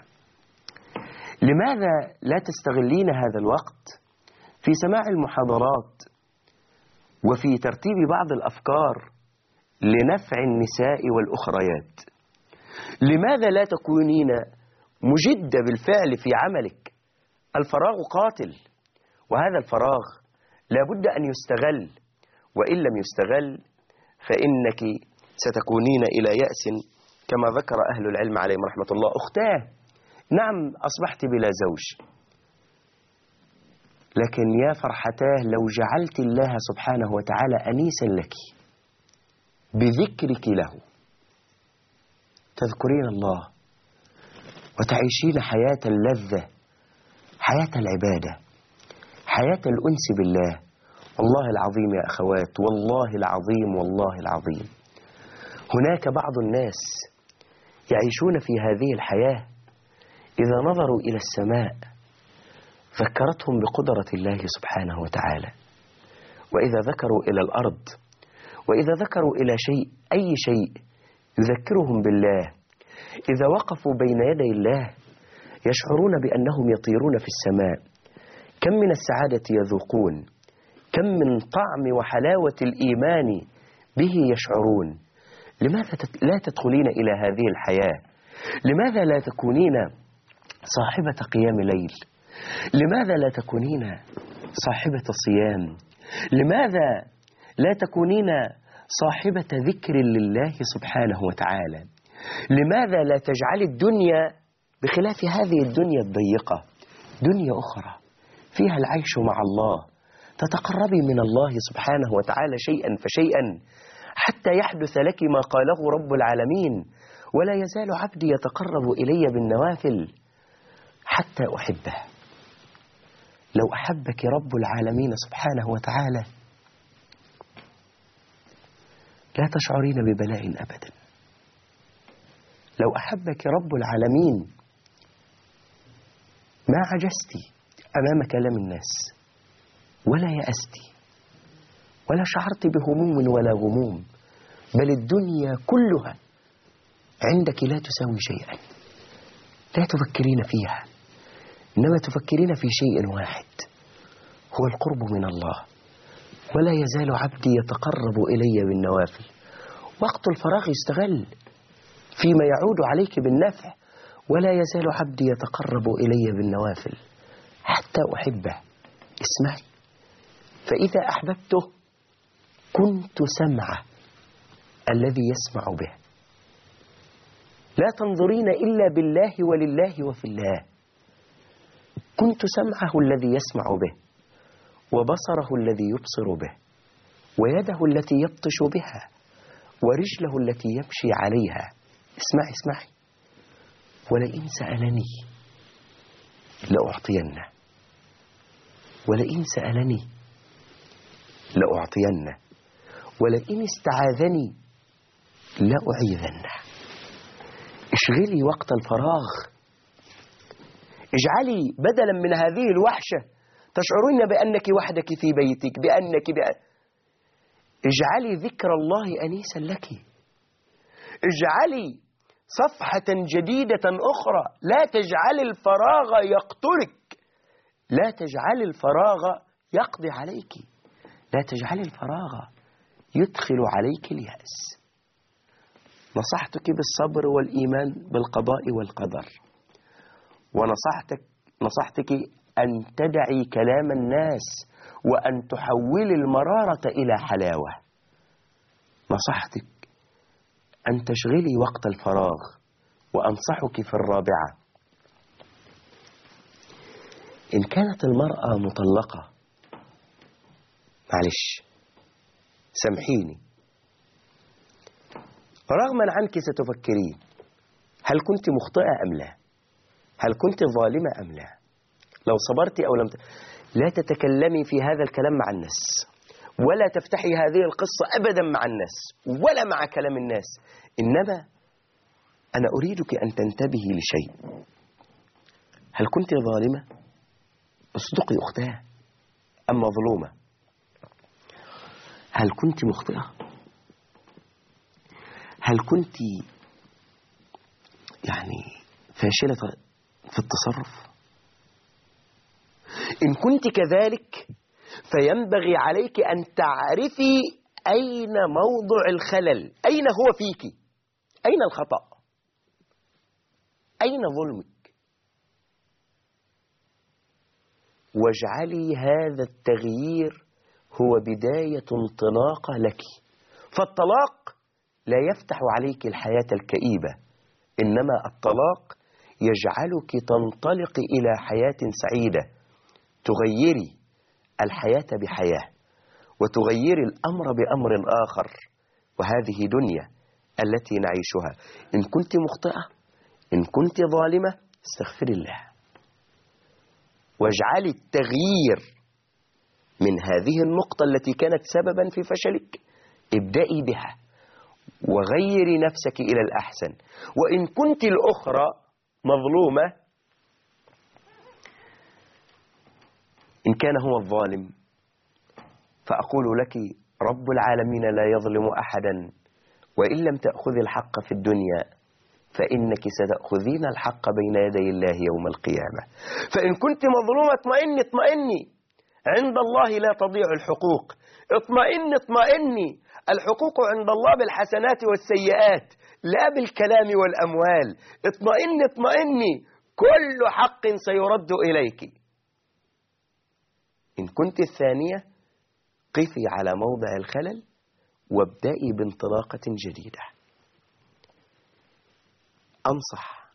لماذا لا تستغلين هذا الوقت في سماع المحاضرات وفي ترتيب بعض الأفكار لنفع النساء والأخريات؟ لماذا لا تكونين مجدة بالفعل في عملك؟ الفراغ قاتل، وهذا الفراغ لابد أن يستغل، وإن لم يستغل فإنك ستكونين إلى يأس كما ذكر أهل العلم عليهم رحمة الله. أختاه نعم أصبحت بلا زوج، لكن يا فرحتاه لو جعلت الله سبحانه وتعالى أنيسا لك بذكرك له، تذكرين الله وتعيشين حياة اللذة، حياة العبادة، حياة الأنس بالله. والله العظيم يا أخوات، والله العظيم والله العظيم هناك بعض الناس يعيشون في هذه الحياة إذا نظروا إلى السماء ذكرتهم بقدرة الله سبحانه وتعالى، وإذا ذكروا إلى الأرض، وإذا ذكروا إلى شيء أي شيء يذكرهم بالله، إذا وقفوا بين يدي الله يشعرون بأنهم يطيرون في السماء. كم من السعادة يذوقون، كم من طعم وحلاوة الإيمان به يشعرون. لماذا لا تدخلين إلى هذه الحياة؟ لماذا لا تكونين صاحبة قيام ليل؟ لماذا لا تكونين صاحبة صيام؟ لماذا لا تكونين صاحبة ذكر لله سبحانه وتعالى. لماذا لا تجعل الدنيا بخلاف هذه الدنيا الضيقة دنيا أخرى فيها العيش مع الله، تتقربي من الله سبحانه وتعالى شيئا فشيئا حتى يحدث لك ما قاله رب العالمين: ولا يزال عبدي يتقرب إلي بالنوافل حتى أحبه. لو أحبك رب العالمين سبحانه وتعالى لا تشعرين ببلاء أبدا. لو أحبك رب العالمين ما عجزتي أمام كلام الناس ولا يأستي ولا شعرت بهموم ولا غموم، بل الدنيا كلها عندك لا تساوي شيئا، لا تفكرين فيها، إنما تفكرين في شيء واحد هو القرب من الله. ولا يزال عبدي يتقرب إلي بالنوافل. وقت الفراغ يستغل فيما يعود عليك بالنفع. ولا يزال عبدي يتقرب إلي بالنوافل حتى أحبه. اسمعي، فإذا أحببته كنت سمعه الذي يسمع به. لا تنظرين إلا بالله ولله وفي الله. كنت سمعه الذي يسمع به، وبصره الذي يبصر به، ويده التي يبطش بها، ورجله التي يمشي عليها. اسمعي اسمعي، ولئن سألني لأعطينه، ولئن سألني لأعطينه، ولئن استعاذني لأعيذنه. اشغلي وقت الفراغ، اجعلي بدلا من هذه الوحشة تشعرين بأنك وحدك في بيتك، بأنك بأ... اجعلي ذكر الله أنيسا لك. اجعلي صفحة جديدة أخرى. لا تجعلي الفراغ يقتلك، لا تجعلي الفراغ يقضي عليك، لا تجعلي الفراغ يدخل عليك اليأس. نصحتك بالصبر والإيمان بالقضاء والقدر، ونصحتك نصحتك أن تدعي كلام الناس وأن تحولي المرارة إلى حلاوة. نصحتك أن تشغلي وقت الفراغ، وأنصحك في الرابعة: إن كانت المرأة مطلقة، معلش سامحيني، رغما عنك ستفكرين هل كنت مخطئة أم لا، هل كنت ظالمة أم لا، لو صبرت أو لم ت... لا تتكلمي في هذا الكلام مع الناس، ولا تفتحي هذه القصة أبدا مع الناس ولا مع كلام الناس. إنما أنا أريدك أن تنتبهي لشيء. هل كنت ظالمة؟ اصدقي أختها أم مظلومة؟ هل كنت مخطئة؟ هل كنت يعني فاشلة في التصرف؟ إن كنت كذلك فينبغي عليك أن تعرفي أين موضع الخلل، أين هو فيك، أين الخطأ، أين ظلمك، واجعلي هذا التغيير هو بداية انطلاقة لك. فالطلاق لا يفتح عليك الحياة الكئيبة، إنما الطلاق يجعلك تنطلق إلى حياة سعيدة، تغيري الحياة بحياة، وتغيري الأمر بأمر آخر. وهذه دنيا التي نعيشها. إن كنت مخطئة، إن كنت ظالمة، استغفري الله، واجعلي التغيير من هذه النقطة التي كانت سببا في فشلك، ابدأي بها وغيري نفسك إلى الأحسن. وإن كنت الأخرى مظلومة، إن كان هو الظالم فأقول لك رب العالمين لا يظلم أحدا، وإن لم تأخذي الحق في الدنيا فإنك ستأخذين الحق بين يدي الله يوم القيامة. فإن كنت مظلومة اطمئني اطمئني، عند الله لا تضيع الحقوق. اطمئني اطمئني، الحقوق عند الله بالحسنات والسيئات لا بالكلام والأموال. اطمئني اطمئني، كل حق سيرد إليك. إن كنت الثانية قفي على موضع الخلل وابدأي بانطلاقة جديدة. أنصح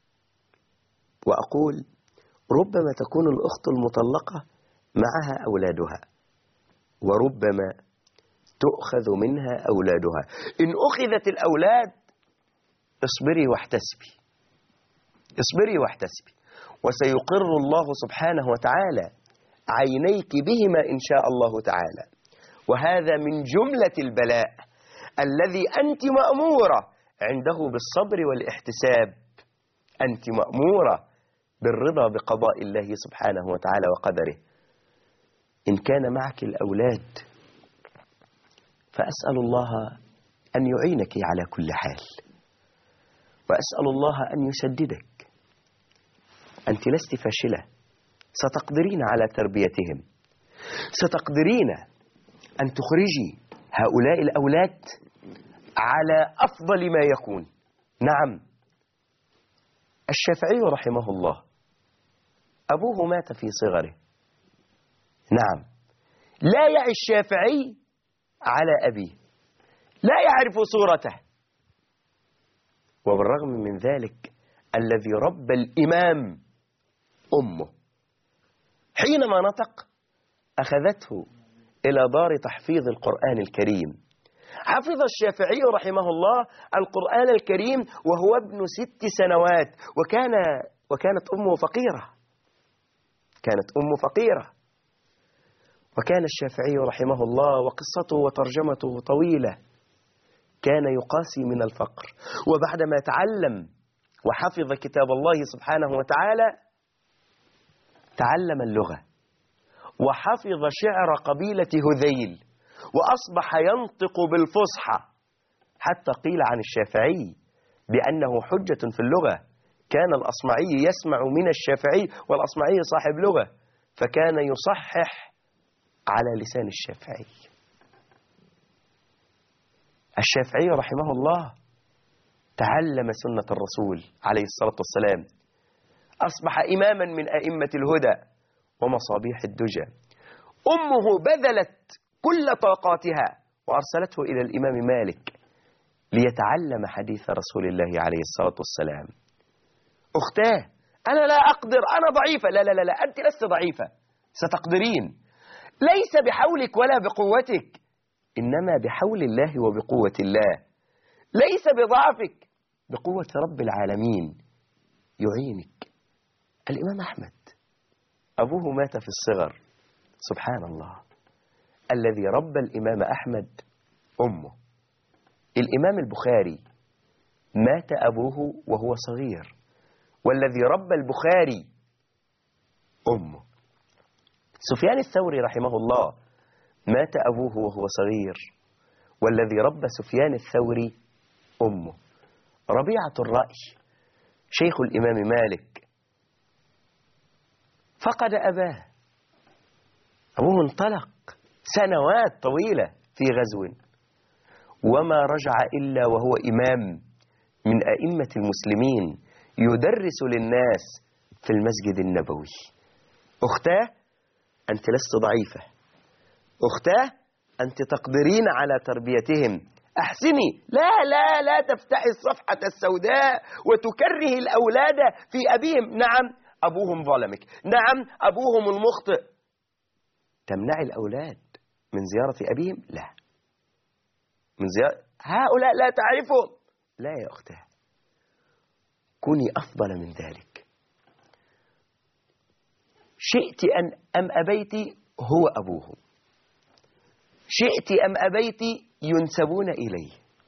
وأقول ربما تكون الأخت المطلقة معها أولادها، وربما تؤخذ منها أولادها. إن أخذت الأولاد اصبري واحتسبي، اصبري واحتسبي، وسيقر الله سبحانه وتعالى عينيك بهما إن شاء الله تعالى. وهذا من جملة البلاء الذي أنت مأمورة عنده بالصبر والاحتساب. أنت مأمورة بالرضا بقضاء الله سبحانه وتعالى وقدره. إن كان معك الأولاد فأسأل الله أن يعينك على كل حال، وأسأل الله أن يسددك. أنت لست فاشلة، ستقدرين على تربيتهم، ستقدرين أن تخرجي هؤلاء الأولاد على أفضل ما يكون. نعم، الشافعي رحمه الله أبوه مات في صغره. نعم، لا يعي الشافعي على أبيه، لا يعرف صورته، وبالرغم من ذلك الذي ربى الإمام أمه. حينما نطق أخذته إلى دار تحفيظ القرآن الكريم. حفظ الشافعي رحمه الله القرآن الكريم وهو ابن ست سنوات، وكان وكانت أمه فقيرة، كانت أمه فقيرة. وكان الشافعي رحمه الله وقصته وترجمته طويلة، كان يقاسي من الفقر، وبعدما تعلم وحفظ كتاب الله سبحانه وتعالى تعلم اللغة وحفظ شعر قبيلة هذيل، وأصبح ينطق بالفصحى، حتى قيل عن الشافعي بأنه حجة في اللغة. كان الأصمعي يسمع من الشافعي، والأصمعي صاحب لغة، فكان يصحح على لسان الشافعي. الشافعي رحمه الله تعلم سنة الرسول عليه الصلاة والسلام، أصبح إماما من أئمة الهدى ومصابيح الدجى. أمه بذلت كل طاقاتها وأرسلته إلى الإمام مالك ليتعلم حديث رسول الله عليه الصلاة والسلام. أختاه، أنا لا أقدر، أنا ضعيفة. لا لا لا, لا. أنت لست ضعيفة، ستقدرين، ليس بحولك ولا بقوتك، إنما بحول الله وبقوة الله. ليس بضعفك، بقوة رب العالمين يعينك. الإمام أحمد أبوه مات في الصغر، سبحان الله. الذي ربى الإمام أحمد أمه. الإمام البخاري مات أبوه وهو صغير، والذي ربى البخاري أمه. سفيان الثوري رحمه الله مات أبوه وهو صغير، والذي ربى سفيان الثوري أمه. ربيعة الرأي شيخ الإمام مالك فقد أباه، أبوه انطلق سنوات طويلة في غزو، وما رجع إلا وهو إمام من أئمة المسلمين يدرس للناس في المسجد النبوي. أختاه، أنت لست ضعيفة. أختاه، أنت تقدرين على تربيتهم. أحسني، لا لا لا تفتحي الصفحة السوداء وتكره الأولاد في أبيهم. نعم أبوهم ظلمك، نعم أبوهم المخطئ. تمنعي الأولاد من زيارة أبيهم؟ لا. من زيارة هؤلاء لا تعرفهم؟ لا يا أختاه، كوني أفضل من ذلك. شئت أن أم أبيت هو أبوهم، شئت أم أبيت ينسبون إليه.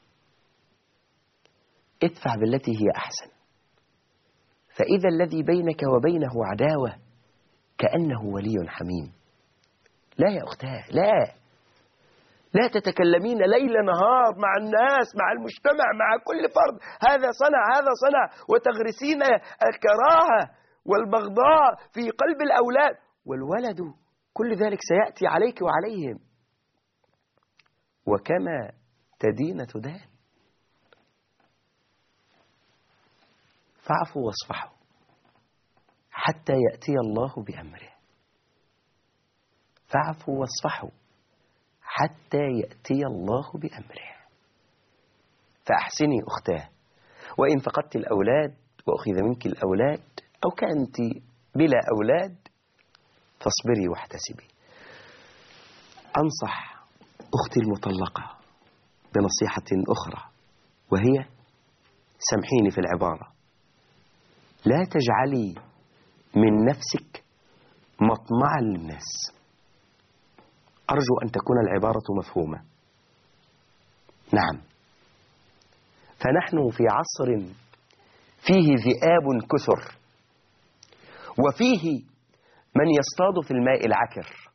ادفع بالتي هي أحسن، فإذا الذي بينك وبينه عداوة كأنه ولي حميم. لا يا أختاه، لا لا تتكلمين ليل نهار مع الناس، مع المجتمع، مع كل فرد، هذا صنع هذا صنع، وتغرسين الكراهة والبغضاء في قلب الأولاد، والولد كل ذلك سيأتي عليك وعليهم. وكما تدين تدان. فاعفوا واصفحوا حتى يأتي الله بأمره. فاعفوا واصفحوا حتى يأتي الله بأمره. فأحسني أختاه، وإن فقدت الأولاد وأخذ منك الأولاد أو كنت بلا أولاد فاصبري واحتسبي. أنصح أختي المطلقة بنصيحة أخرى، وهي سامحيني في العبارة، لا تجعلي من نفسك مطمعا للناس. أرجو أن تكون العبارة مفهومة. نعم، فنحن في عصر فيه ذئاب كثر، وفيه من يصطاد في الماء العكر،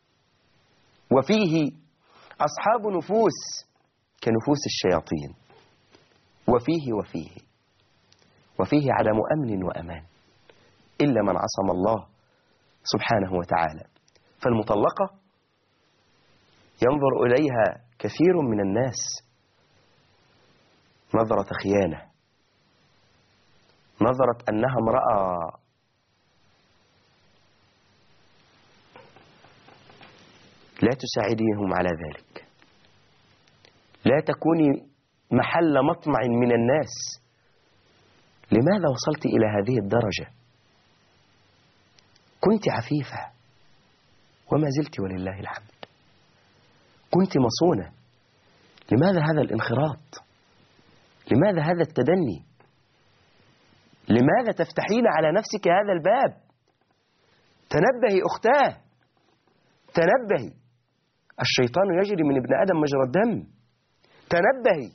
وفيه أصحاب نفوس كنفوس الشياطين، وفيه وفيه وفيه عدم أمن وأمان إلا من عصم الله سبحانه وتعالى. فالمطلقة ينظر إليها كثير من الناس نظرة خيانة، نظرة أنها امرأة لا تساعديهم على ذلك، لا تكوني محل مطمع من الناس. لماذا وصلت إلى هذه الدرجة؟ كنت عفيفة وما زلت ولله الحمد، كنت مصونة. لماذا هذا الانخراط؟ لماذا هذا التدني؟ لماذا تفتحين على نفسك هذا الباب؟ تنبهي أختاه، تنبهي، الشيطان يجري من ابن آدم مجرى الدم. تنبهي،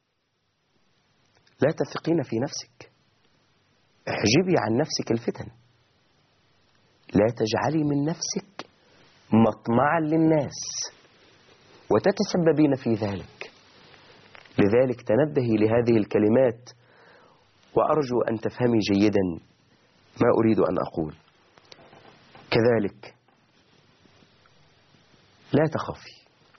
لا تثقين في نفسك، احجبي عن نفسك الفتن، لا تجعلي من نفسك مطمعا للناس وتتسببين في ذلك. لذلك تنبهي لهذه الكلمات، وأرجو أن تفهمي جيدا ما أريد أن أقول. كذلك لا تخافي،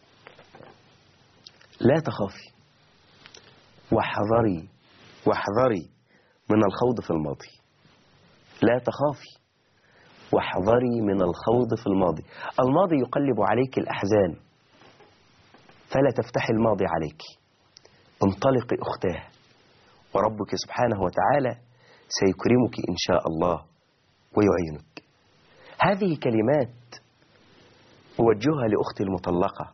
لا تخافي، واحذري واحذري من الخوض في الماضي. لا تخافي واحذري من الخوض في الماضي. الماضي يقلب عليك الأحزان، فلا تفتحي الماضي عليك. انطلقي أختاه، وربك سبحانه وتعالى سيكرمك إن شاء الله ويعينك. هذه كلمات أوجهها لأختي المطلقة.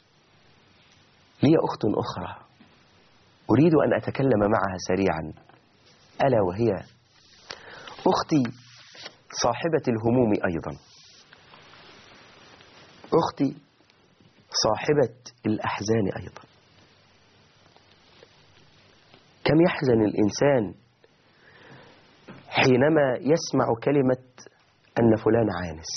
لي أخت أخرى أريد أن أتكلم معها سريعا، ألا وهي أختي صاحبة الهموم أيضا، أختي صاحبة الأحزان أيضا. كم يحزن الإنسان حينما يسمع كلمة أن فلان عانس،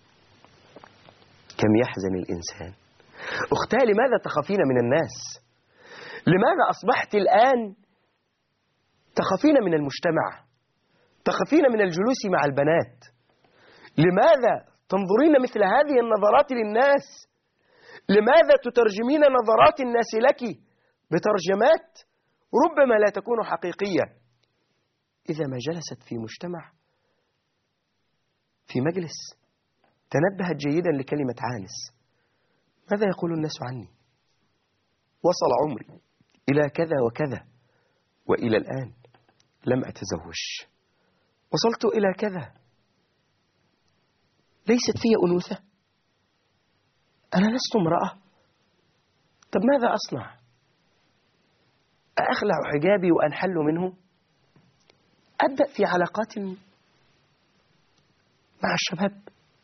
كم يحزن الإنسان. أختاه، لماذا تخافين من الناس؟ لماذا أصبحت الآن تخافين من المجتمع، تخافين من الجلوس مع البنات؟ لماذا تنظرين مثل هذه النظرات للناس؟ لماذا تترجمين نظرات الناس لك بترجمات ربما لا تكون حقيقية؟ إذا ما جلست في مجتمع، في مجلس، تنبهت جيدا لكلمة عانس. ماذا يقول الناس عني؟ وصل عمري إلى كذا وكذا، وإلى الآن لم أتزوج. وصلت إلى كذا، ليست في أنوثة، أنا لست امرأة. طب ماذا أصنع؟ أخلع حجابي وأنحل منه؟ أبدأ في علاقات مع الشباب؟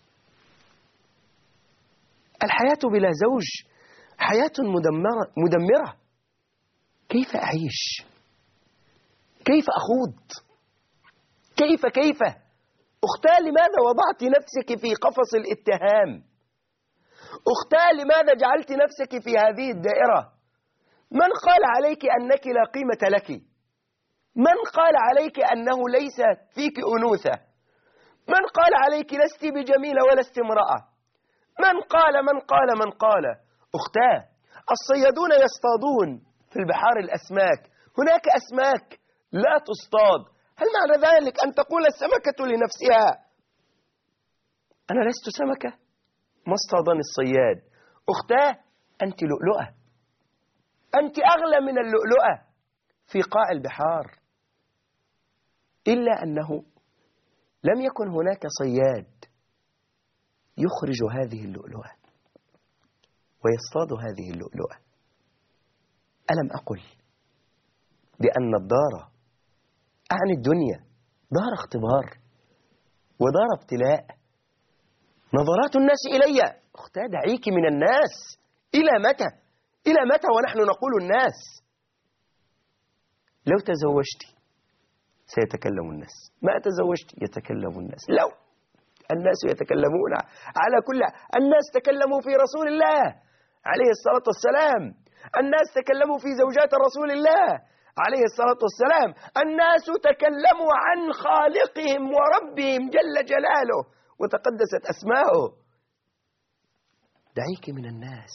الحياة بلا زوج حياة مدمرة, مدمرة. كيف أعيش؟ كيف أخوض؟ كيف كيف أختاه، لماذا وضعت نفسك في قفص الاتهام؟ أختاه، لماذا جعلت نفسك في هذه الدائرة؟ من قال عليك أنك لا قيمة لك؟ من قال عليك أنه ليس فيك أنوثة؟ من قال عليك لست بجميلة ولست امرأة؟ من قال من قال من قال أختاه، الصيادون يصطادون في البحار الأسماك، هناك أسماك لا تصطاد. هل معنى ذلك أن تقول السمكة لنفسها أنا لست سمكة؟ ما اصطادني الصياد. أختاه، أنت لؤلؤة، أنت أغلى من اللؤلؤة في قاع البحار، إلا أنه لم يكن هناك صياد يخرج هذه اللؤلؤة ويصطاد هذه اللؤلؤة. ألم أقل بأن الدار أعني الدنيا دار اختبار ودار ابتلاء؟ نظرات الناس إلي، أختي دعيك من الناس. إلى متى؟ إلى متى ونحن نقول الناس؟ لو تزوجت سيتكلم الناس، ما تزوجت يتكلم الناس. لو الناس يتكلمون على كل، الناس تكلموا في رسول الله عليه الصلاة والسلام، الناس تكلموا في زوجات رسول الله عليه الصلاة والسلام، الناس تكلموا عن خالقهم وربهم جل جلاله وتقدست أسماؤه. دعيك من الناس.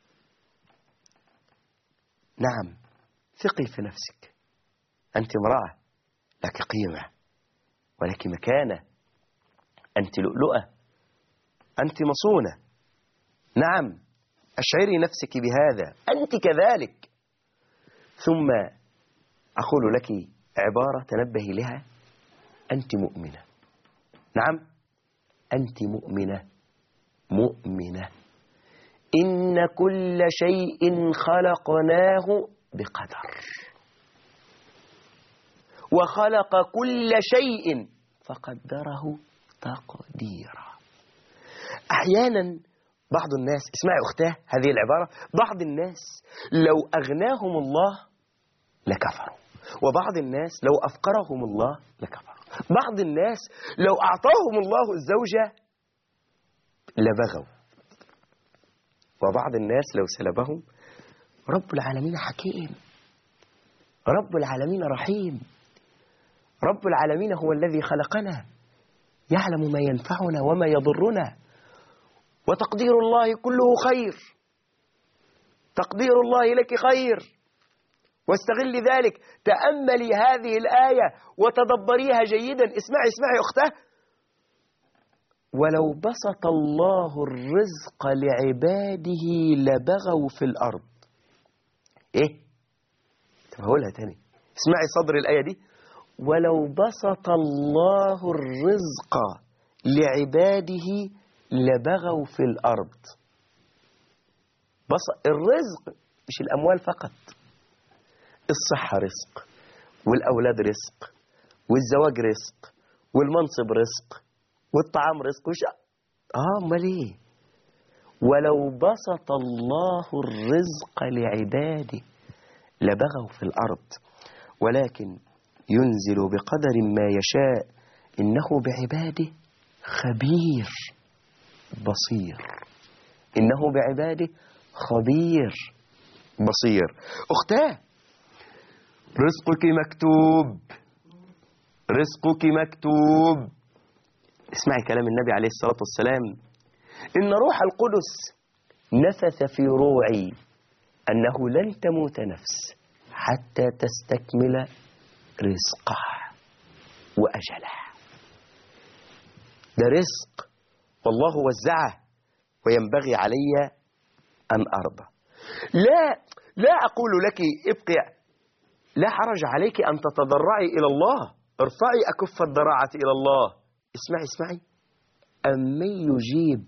نعم، ثقي في نفسك، أنت امرأة لك قيمة ولك مكانة، أنت لؤلؤة، أنت مصونة. نعم، أشعري نفسك بهذا، أنت كذلك. ثم أقول لك عبارة تنبهي لها، أنت مؤمنة. نعم، أنت مؤمنة، مؤمنة. إن كل شيء خلقناه بقدر، وخلق كل شيء فقدره تقديرا. أحيانا بعض الناس، اسمعي أختاه هذه العبارة، بعض الناس لو أغناهم الله لكفروا، وبعض الناس لو أفقرهم الله لكفروا، بعض الناس لو أعطاهم الله الزوجة لبغوا، وبعض الناس لو سلبهم. رب العالمين حكيم، رب العالمين رحيم، رب العالمين هو الذي خلقنا، يعلم ما ينفعنا وما يضرنا، وتقدير الله كله خير، تقدير الله لك خير. واستغلي ذلك، تأملي هذه الآية وتدبريها جيدا. اسمعي اسمعي أختاه، ولو بسط الله الرزق لعباده لبغوا في الأرض. إيه؟ هقولها تاني، اسمعي صدر الآية دي، ولو بسط الله الرزق لعباده لبغوا في الأرض. بس الرزق مش الأموال فقط، الصحة رزق، والأولاد رزق، والزواج رزق، والمنصب رزق، والطعام رزق وش... آه أمال إيه؟ ولو بسط الله الرزق لعباده لبغوا في الأرض ولكن ينزل بقدر ما يشاء إنه بعباده خبير بصير. إنه بعباده خبير بصير. أختاه، رزقك مكتوب، رزقك مكتوب. اسمعي كلام النبي عليه الصلاة والسلام، إن روح القدس نفث في روعي أنه لن تموت نفس حتى تستكمل رزقها وأجلها. ده رزق والله وزعه وينبغي علي أن أرضى. لا لا أقول لك ابقي، لا حرج عليك أن تتضرعي إلى الله، ارفعي أكف الضراعة إلى الله. اسمعي اسمعي، أمن يجيب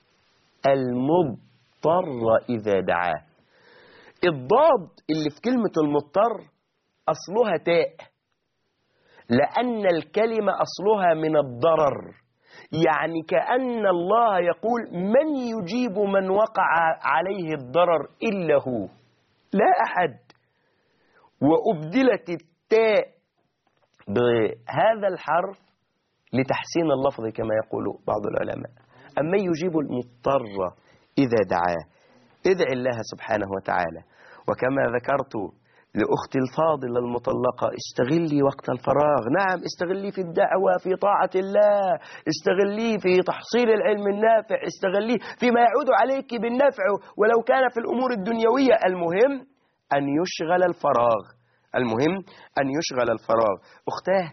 المضطر إذا دعاه. الضاد اللي في كلمة المضطر أصلها تاء، لأن الكلمة أصلها من الضرر، يعني كأن الله يقول من يجيب من وقع عليه الضرر إلا هو، لا أحد. وأبدلت التاء بهذا الحرف لتحسين اللفظ كما يقول بعض العلماء. أما يجيب المضطر إذا دعاه. ادعي الله سبحانه وتعالى. وكما ذكرت لأختي الفاضلة المطلقة، استغلي وقت الفراغ. نعم، استغلي في الدعوة في طاعة الله، استغلي في تحصيل العلم النافع، استغلي فيما يعود عليك بالنفع ولو كان في الأمور الدنيوية. المهم أن يشغل الفراغ، المهم أن يشغل الفراغ. أختاه،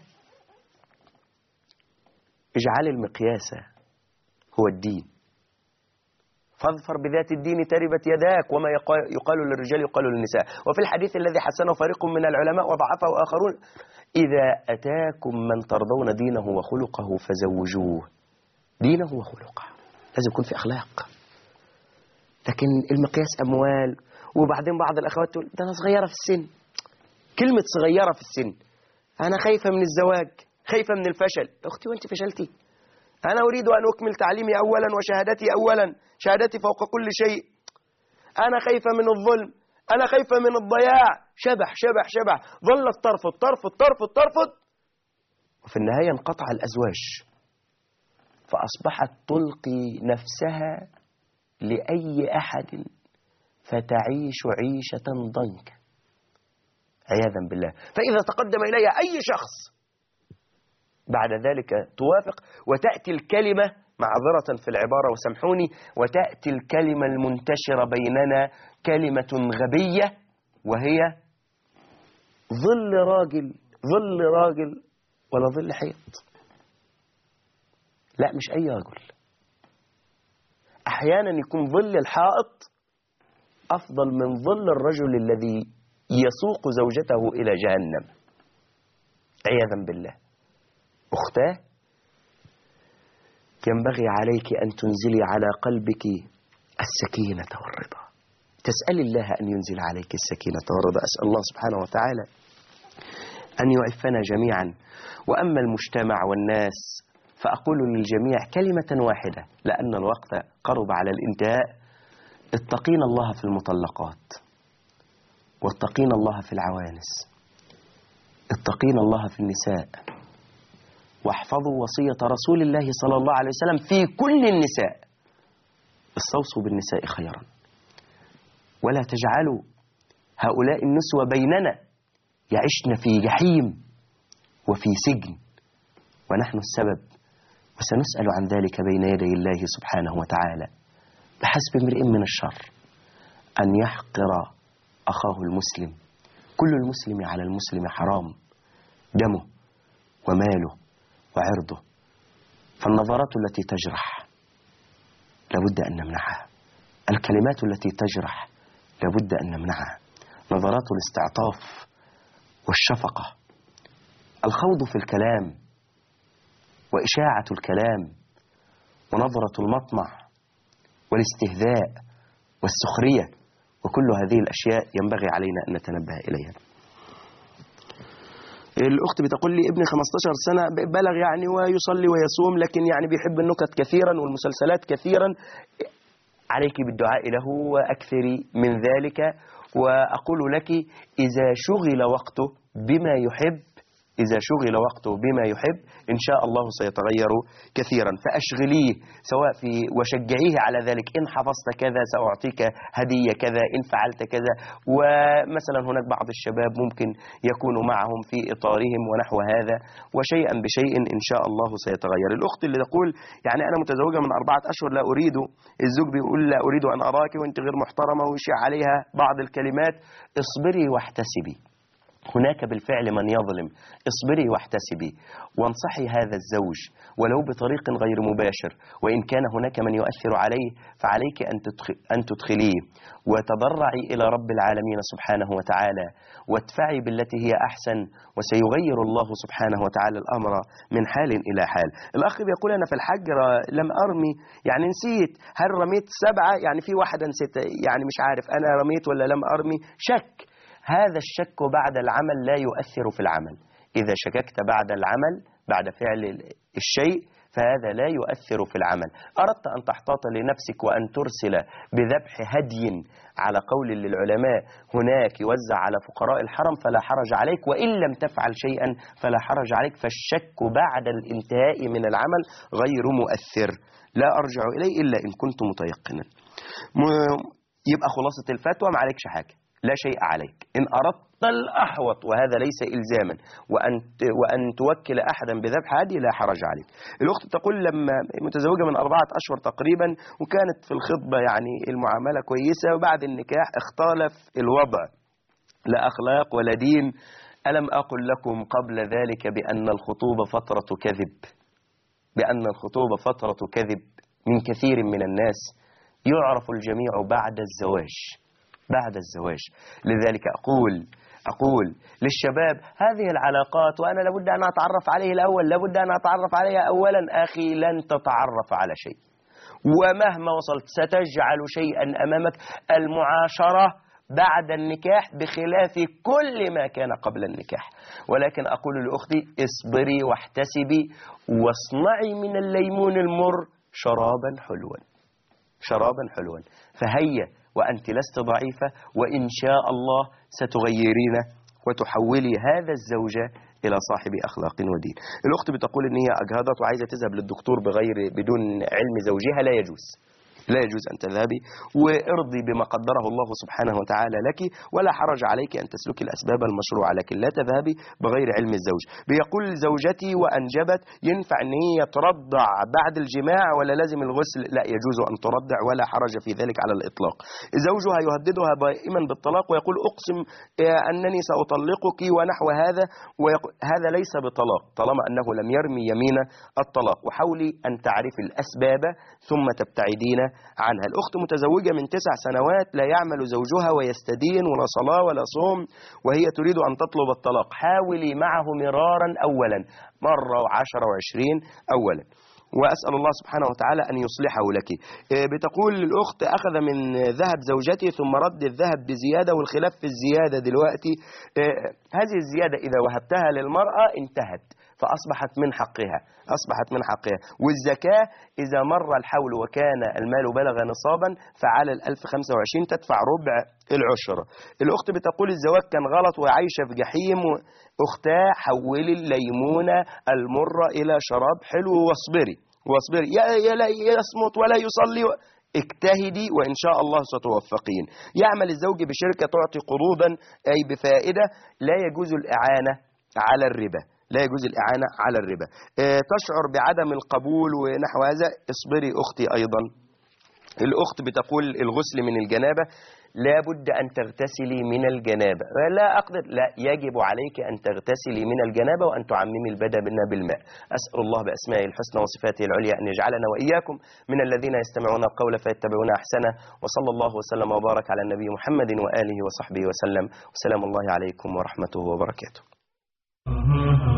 اجعل المقياس هو الدين، فاظفر بذات الدين تربت يداك، وما يقال للرجال يقال للنساء. وفي الحديث الذي حسنه فريق من العلماء وضعفه آخرون: إذا أتاكم من ترضون دينه وخلقه فزوجوه. دينه وخلقه لازم يكون في أخلاق، لكن المقياس أموال. وبعدين بعض الأخوات تقول ده أنا صغيرة في السن. كلمة صغيرة في السن، أنا خايفة من الزواج، خايفة من الفشل. أختي وأنت فشلتي؟ أنا أريد أن أكمل تعليمي أولا وشهادتي أولا، شهادتي فوق كل شيء. أنا خايفة من الظلم، أنا خايفة من الضياع. شبح شبح شبح، ظلت ترفض ترفض ترفض ترفض، وفي النهاية انقطع الأزواج، فأصبحت تلقي نفسها لأي أحد فتعيش عيشة ضنكا عياذا بالله. فإذا تقدم إليها أي شخص بعد ذلك توافق، وتأتي الكلمة معذرة في العبارة وسامحوني، وتأتي الكلمة المنتشرة بيننا كلمة غبية، وهي ظل راجل، ظل راجل ولا ظل حيط. لا، مش أي رجل. أحيانا يكون ظل الحائط أفضل من ظل الرجل الذي يسوق زوجته إلى جهنم عياذا بالله. أختاه، ينبغي عليك أن تنزلي على قلبك السكينة والرضا. تسأل الله أن ينزل عليك السكينة والرضا. أسأل الله سبحانه وتعالى أن يعفنا جميعا. وأما المجتمع والناس فأقول للجميع كلمة واحدة لأن الوقت قرب على الانتهاء: اتقين الله في المطلقات، واتقين الله في العوانس، اتقين الله في النساء، واحفظوا وصية رسول الله صلى الله عليه وسلم في كل النساء: استوصوا بالنساء خيرا، ولا تجعلوا هؤلاء النسوة بيننا يعشن في جحيم وفي سجن ونحن السبب، وسنسأل عن ذلك بين يدي الله سبحانه وتعالى. بحسب امرئ من الشر أن يحقر أخاه المسلم. كل المسلم على المسلم حرام، دمه وماله وعرضه. فالنظرات التي تجرح لابد أن نمنعها، الكلمات التي تجرح لابد أن نمنعها، نظرات الاستعطاف والشفقة، الخوض في الكلام وإشاعة الكلام ونظرة المطمع والاستهزاء والسخرية، وكل هذه الأشياء ينبغي علينا أن نتنبه إليها. الأخت بتقول لي ابني خمسة عشر سنة بلغ يعني ويصلي ويصوم، لكن يعني بيحب النكت كثيرا والمسلسلات كثيرا. عليك بالدعاء له وأكثري من ذلك. وأقول لك إذا شغل وقته بما يحب إذا شغل وقته بما يحب إن شاء الله سيتغير كثيرا. فأشغليه سواء في وشجعيه على ذلك: إن حفظت كذا سأعطيك هدية كذا، إن فعلت كذا. ومثلا هناك بعض الشباب ممكن يكون معهم في إطارهم ونحو هذا، وشيئا بشيء إن شاء الله سيتغير. الأخت اللي تقول يعني أنا متزوجة من أربعة أشهر لا أريد، الزوج بيقول لا أريد أن أراك وأنت غير محترمة ويشيع عليها بعض الكلمات. اصبري واحتسبي، هناك بالفعل من يظلم. اصبري واحتسبي وانصحي هذا الزوج ولو بطريق غير مباشر، وإن كان هناك من يؤثر عليه فعليك أن تدخل أن تدخليه وتضرعي إلى رب العالمين سبحانه وتعالى، وادفعي بالتي هي أحسن، وسيغير الله سبحانه وتعالى الأمر من حال إلى حال. الأخ بيقول أنا في الحج لم أرمي، يعني نسيت، هل رميت سبعة؟ يعني في واحدة نسيت، يعني مش عارف أنا رميت ولا لم أرمي. شك، هذا الشك بعد العمل لا يؤثر في العمل. إذا شككت بعد العمل بعد فعل الشيء فهذا لا يؤثر في العمل. أردت أن تحتاط لنفسك وأن ترسل بذبح هدي على قول للعلماء هناك يوزع على فقراء الحرم فلا حرج عليك، وإن لم تفعل شيئا فلا حرج عليك. فالشك بعد الانتهاء من العمل غير مؤثر، لا أرجع إليه إلا إن كنت متيقنا. يبقى خلاصة الفتوى ما عليكش حاجة، لا شيء عليك إن أردت الأحوط، وهذا ليس إلزاما، وأن وأن توكل أحدا بذبح هدي لا حرج عليك. الأخت تقول لما متزوجة من أربعة أشهر تقريبا وكانت في الخطبة يعني المعاملة كويسة، وبعد النكاح اختلف الوضع، لا أخلاق ولا دين. ألم أقل لكم قبل ذلك بأن الخطوبة فترة كذب، بأن الخطوبة فترة كذب من كثير من الناس. يعرف الجميع بعد الزواج، بعد الزواج. لذلك أقول أقول للشباب هذه العلاقات وأنا لابد أن أتعرف عليه الأول، لابد أن أتعرف عليها أولا. أخي لن تتعرف على شيء، ومهما وصلت ستجعل شيئا أمامك المعاشرة بعد النكاح بخلاف كل ما كان قبل النكاح. ولكن أقول لأختي اصبري واحتسبي واصنعي من الليمون المر شرابا حلوا، شرابا حلوا. فهيا وأنت لست ضعيفة، وإن شاء الله ستغيرين وتحولي هذا الزوج إلى صاحب أخلاق ودين. الأخت بتقول إن هي أجهضت وعايزة تذهب للدكتور بغير بدون علم زوجها. لا يجوز، لا يجوز أن تذهبي، وارضي بما قدره الله سبحانه وتعالى لك، ولا حرج عليك أن تسلكي الأسباب المشروعة، لكن لا تذهبي بغير علم الزوج. بيقول زوجتي وأنجبت ينفع أن هي ترضع بعد الجماع ولا لازم الغسل؟ لا، يجوز أن ترضع ولا حرج في ذلك على الإطلاق. زوجها يهددها دائما بالطلاق ويقول أقسم أنني سأطلقك ونحو هذا، هذا ليس بطلاق طالما أنه لم يرمي يمين الطلاق. وحاولي أن تعرفي الأسباب ثم تبتعدين عنها. الأخت متزوجة من تسع سنوات لا يعمل زوجها ويستدين ولا صلاة ولا صوم وهي تريد أن تطلب الطلاق. حاولي معه مرارا أولا، مرة وعشرة وعشرين أولا، وأسأل الله سبحانه وتعالى أن يصلحه لك. بتقول الأخت أخذ من ذهب زوجتي ثم رد الذهب بزيادة، والخلاف في الزيادة دلوقتي. هذه الزيادة إذا وهبتها للمرأة انتهت فأصبحت من حقها، أصبحت من حقها. والزكاة إذا مر الحول وكان المال بلغ نصابا فعلى الألف خمسة وعشرين تدفع ربع العشرة. الأخت بتقول الزواج كان غلط وعايشة في جحيم. أختها حولي الليمونة المرة إلى شراب حلو واصبري، واصبري يا لا يصمت ولا يصلي، اجتهدي وإن شاء الله ستوفقين. يعمل الزوج بشركة تعطي قروضا أي بفائدة، لا يجوز الإعانة على الربا، لا يجوز الإعانة على الربا. اه تشعر بعدم القبول ونحو هذا، اصبري أختي. أيضا الأخت بتقول الغسل من الجنابة، لا بد أن تغتسلي من الجنابة. لا أقدر، لا، يجب عليك أن تغتسلي من الجنابة وأن تعممي البدن بالماء. أسأل الله بأسمائه الحسنى وصفاته العليا أن يجعلنا وإياكم من الذين يستمعون القول فيتبعون أحسنه. وصلى الله وسلم وبارك على النبي محمد وآله وصحبه وسلم. وسلام الله عليكم ورحمته وبركاته.